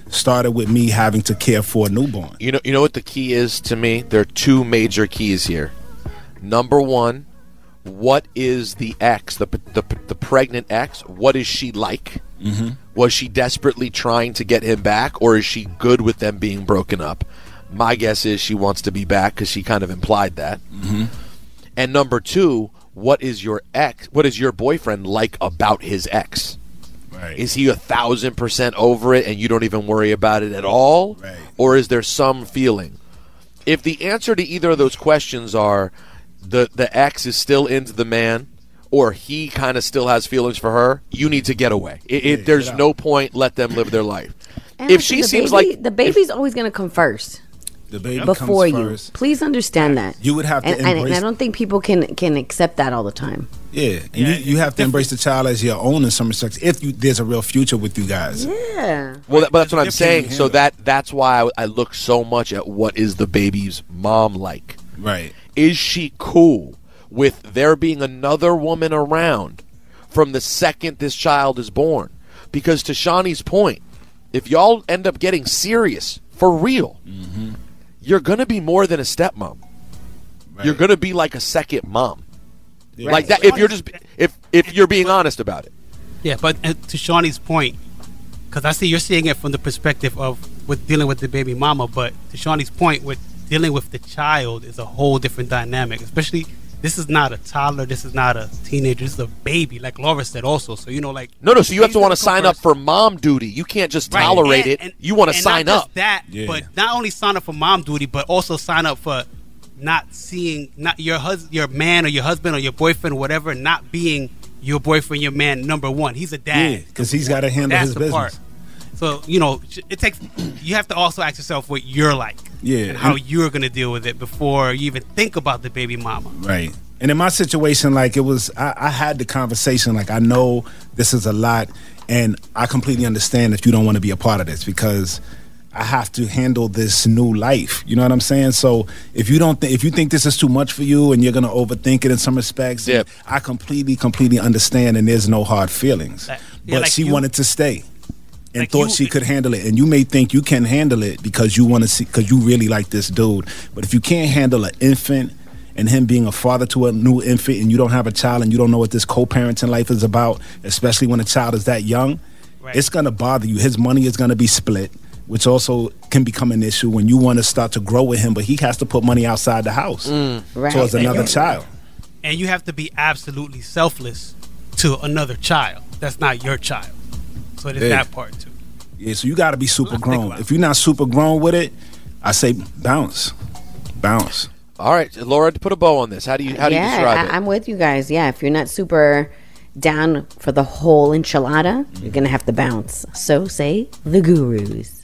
started with me having to care for a newborn. You know, you know what the key is to me? There are two major keys here. Number one, what is the ex, the the, the pregnant ex? What is she like? Mm-hmm. Was she desperately trying to get him back, or is she good with them being broken up? My guess is she wants to be back because she kind of implied that. Mm-hmm. And number two, what is your ex? What is your boyfriend like about his ex? Right. Is he a thousand percent over it and you don't even worry about it at all? Right. Or is there some feeling? If the answer to either of those questions are the the ex is still into the man, or he kind of still has feelings for her, you need to get away. It, it, Yeah, there's get out. no point. Let them live their life. And If she the seems baby- like the baby's always going to come first. The baby before comes you. first. Please understand that. You would have to and, and, and embrace- I don't think people can can accept that all the time. Yeah, and you, you have to embrace the child as your own in some respects. If you, there's a real future with you guys. Yeah. Well, that, but that's what I'm If you saying. can So handle that that's why I, I look so much at what is the baby's mom like. Right. Is she cool with there being another woman around from the second this child is born? Because to Shawnee's point, if y'all end up getting serious for real, Mm-hmm. you're going to be more than a stepmom. You're going to be like a second mom. Right. Like that if you're just if if you're being honest about it. Yeah, but uh, to Shawnee's point, because I see you're seeing it from the perspective of with dealing with the baby mama, but to Shawnee's point, with dealing with the child is a whole different dynamic. Especially, this is not a toddler, this is not a teenager, this is a baby, like Laura said also. So you know, like No, no, so you have to baby's want to gonna come sign up first. for mom duty. You can't just Right, tolerate and- it. and- you want to and sign not just up. that, Yeah. but not only sign up for mom duty, but also sign up for not seeing not your hus- your man or your husband or your boyfriend or whatever not being your boyfriend, your man number one. He's a dad. Yeah, because he's got to handle That's his the business. part. So you know, it takes. You have to also ask yourself what you're like, Yeah, and how and- you're gonna deal with it before you even think about the baby mama. Right. And in my situation, like it was, I, I had the conversation. Like I know this is a lot, and I completely understand if you don't want to be a part of this because I have to handle this new life. You know what I'm saying? So if you don't, th- if you think this is too much for you and you're gonna overthink it in some respects, Yep. I completely, completely understand, and there's no hard feelings. Like- but yeah, like she you- wanted to stay. And Like thought you- she could handle it, and you may think you can handle it because you want to see, because you really like this dude. But if you can't handle an infant and him being a father to a new infant, and you don't have a child, and you don't know what this co-parenting life is about, especially when a child is that young, Right. it's gonna bother you. His money is gonna be split, which also can become an issue when you want to start to grow with him, but he has to put money outside the house Right. towards another child. And you have to be absolutely selfless to another child. That's not your child. So there's Yeah. that part too. Yeah, so you got to be super Think grown. about it. If you're not super grown with it, I say bounce, bounce. All right, Laura, to put a bow on this, how do you how do you yeah, describe I, it? I'm with you guys. Yeah, if you're not super down for the whole enchilada, you're gonna have to bounce. So say the gurus.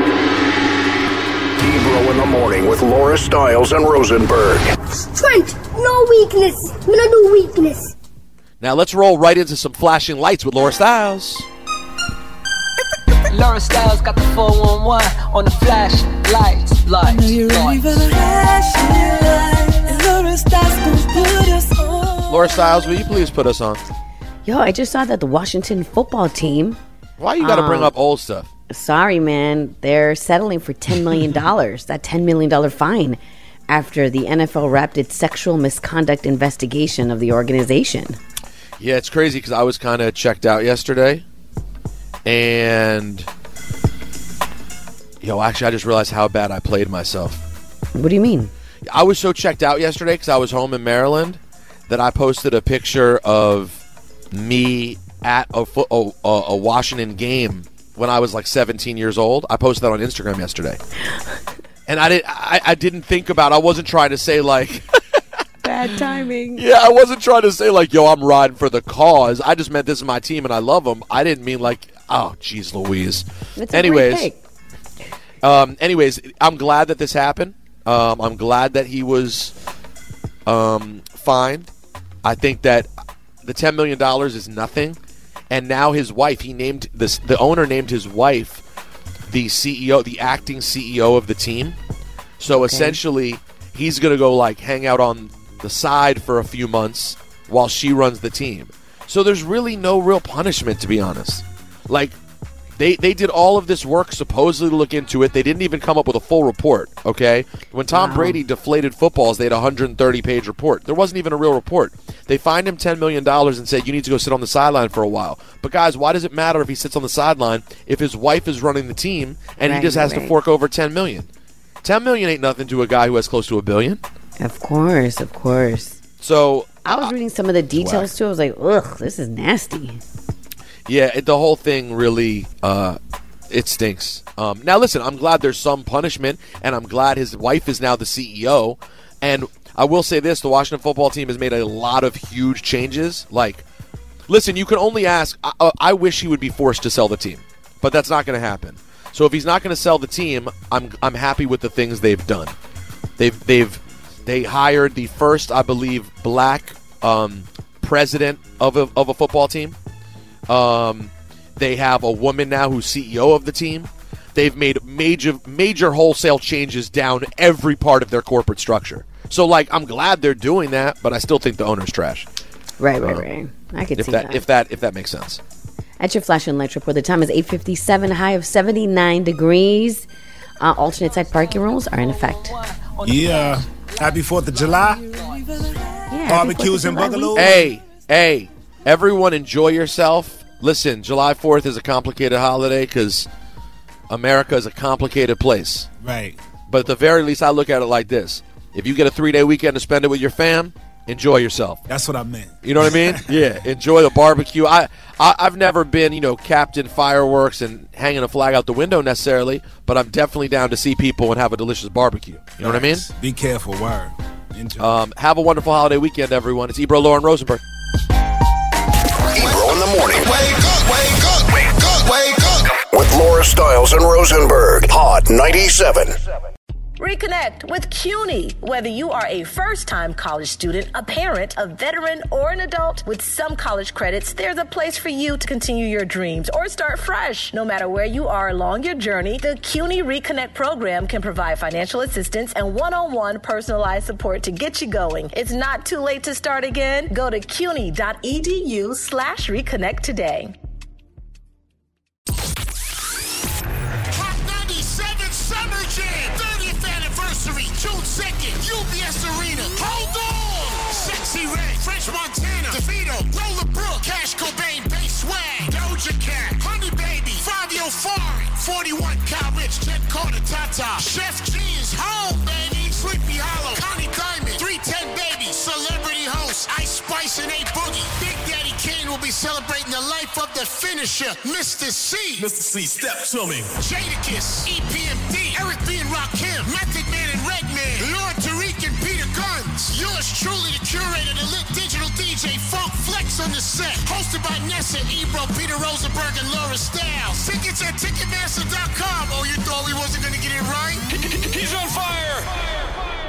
Ebro in the morning with Laura Stiles and Rosenberg. Strength, no weakness. We don't do weakness. Now let's roll right into some flashing lights with Laura Stiles. Laura Styles got the four one one on the flash lights, lights, lights. Laura Stiles, will you please put us on? Yo, I just saw that the Washington football team. Why you got to bring Um, up old stuff? Sorry, man. They're settling for ten million dollars. That ten million dollars fine after the N F L wrapped its sexual misconduct investigation of the organization. Yeah, it's crazy because I was kind of checked out yesterday, and yo, actually, I just realized how bad I played myself. What do you mean? I was so checked out yesterday because I was home in Maryland that I posted a picture of me at a, fo- a, a a Washington game when I was like seventeen years old. I posted that on Instagram yesterday, and I didn't. I, I didn't think about. I wasn't trying to say like. Bad timing. Yeah, I wasn't trying to say like, yo, I'm riding for the cause. I just meant this is my team and I love them. I didn't mean like, oh, geez, Louise. It's a anyways, great pick. um, anyways, I'm glad that this happened. Um, I'm glad that he was um, fined. I think that the ten million dollars is nothing. And now his wife, he named this. The owner named his wife the C E O, the acting C E O of the team. So essentially, he's gonna go like hang out on the side for a few months while she runs the team. So there's really no real punishment, to be honest. Like, They they did all of this work supposedly to look into it. They didn't even come up with a full report, okay? When Tom Wow. Brady deflated footballs, they had a one hundred thirty page report. There wasn't even a real report. They fined him ten million dollars and said, you need to go sit on the sideline for a while. But, guys, why does it matter if he sits on the sideline if his wife is running the team and Right, he just has right. to fork over ten million dollars? ten million dollars ain't nothing to a guy who has close to a billion. Of course, of course. So I was reading some of the details too. I was like, ugh, this is nasty. Yeah, it, the whole thing really, uh, it stinks. Um, now, listen, I'm glad there's some punishment, and I'm glad his wife is now the C E O. And I will say this, the Washington football team has made a lot of huge changes. Like, listen, you can only ask, I, I wish he would be forced to sell the team, but that's not going to happen. So if he's not going to sell the team, I'm I'm happy with the things they've done. They've, they've they hired the first, I believe, black um, president of a, of a football team. Um, they have a woman now who's C E O of the team. They've made major major wholesale changes down every part of their corporate structure. So, like, I'm glad they're doing that, but I still think the owner's trash. Right, right, Um, right. I could if see that, that. if that if that makes sense. At your flash and light report, the time is eight fifty-seven, high of seventy-nine degrees. Uh, alternate side parking rules are in effect. Yeah. Happy fourth of July. Yeah, Barbecues and bungalows. Hey, hey, everyone enjoy yourself. Listen, July fourth is a complicated holiday because America is a complicated place. Right. But at the very least, I look at it like this. If you get a three-day weekend to spend it with your fam, enjoy yourself. That's what I meant. You know what I mean? Yeah, enjoy the barbecue. I, I, I've never been, you know, Captain Fireworks and hanging a flag out the window necessarily, but I'm definitely down to see people and have a delicious barbecue. You know what I mean? Be careful, word. Enjoy. Um, have a wonderful holiday weekend, everyone. It's Ebro, Lauren Rosenberg. Ebro in the morning. Wake up, wake up, wake up, wake up. With Laura Stiles and Rosenberg. Hot ninety-seven. Reconnect with CUNY. Whether you are a first-time college student, a parent, a veteran, or an adult, with some college credits, there's a place for you to continue your dreams or start fresh. No matter where you are along your journey, the CUNY Reconnect program can provide financial assistance and one-on-one personalized support to get you going. It's not too late to start again. Go to cuny.edu slash reconnect today. Summer Jam, thirtieth anniversary, June second, U B S Arena. Hold on! Sexy Red, French Montana, DeVito, Roller Brook, Cash Cobain, Bass Swag, Doja Cat, Honey Baby, Fabio Fari, forty-one Cal Rich, Jet Carter, Tata, Chef G is home, baby, Sleepy Hollow, Connie Diamond, three ten Baby, Celebrity Host, Ice Spice and A Boogie. Big Daddy Kane will be celebrating the life of the finisher, Mister C. Mister C, step to me. Jadakiss, E P M D, Eric B. and Rakim, Method Man and Redman, Lord Tariq and Peter Guns. Yours truly, the curator, the lit digital D J, Funk Flex on the set. Hosted by Nessa, Ebro, Peter Rosenberg, and Laura Stiles. Tickets at Ticketmaster dot com. Oh, you thought we wasn't going to get it right? He's on fire!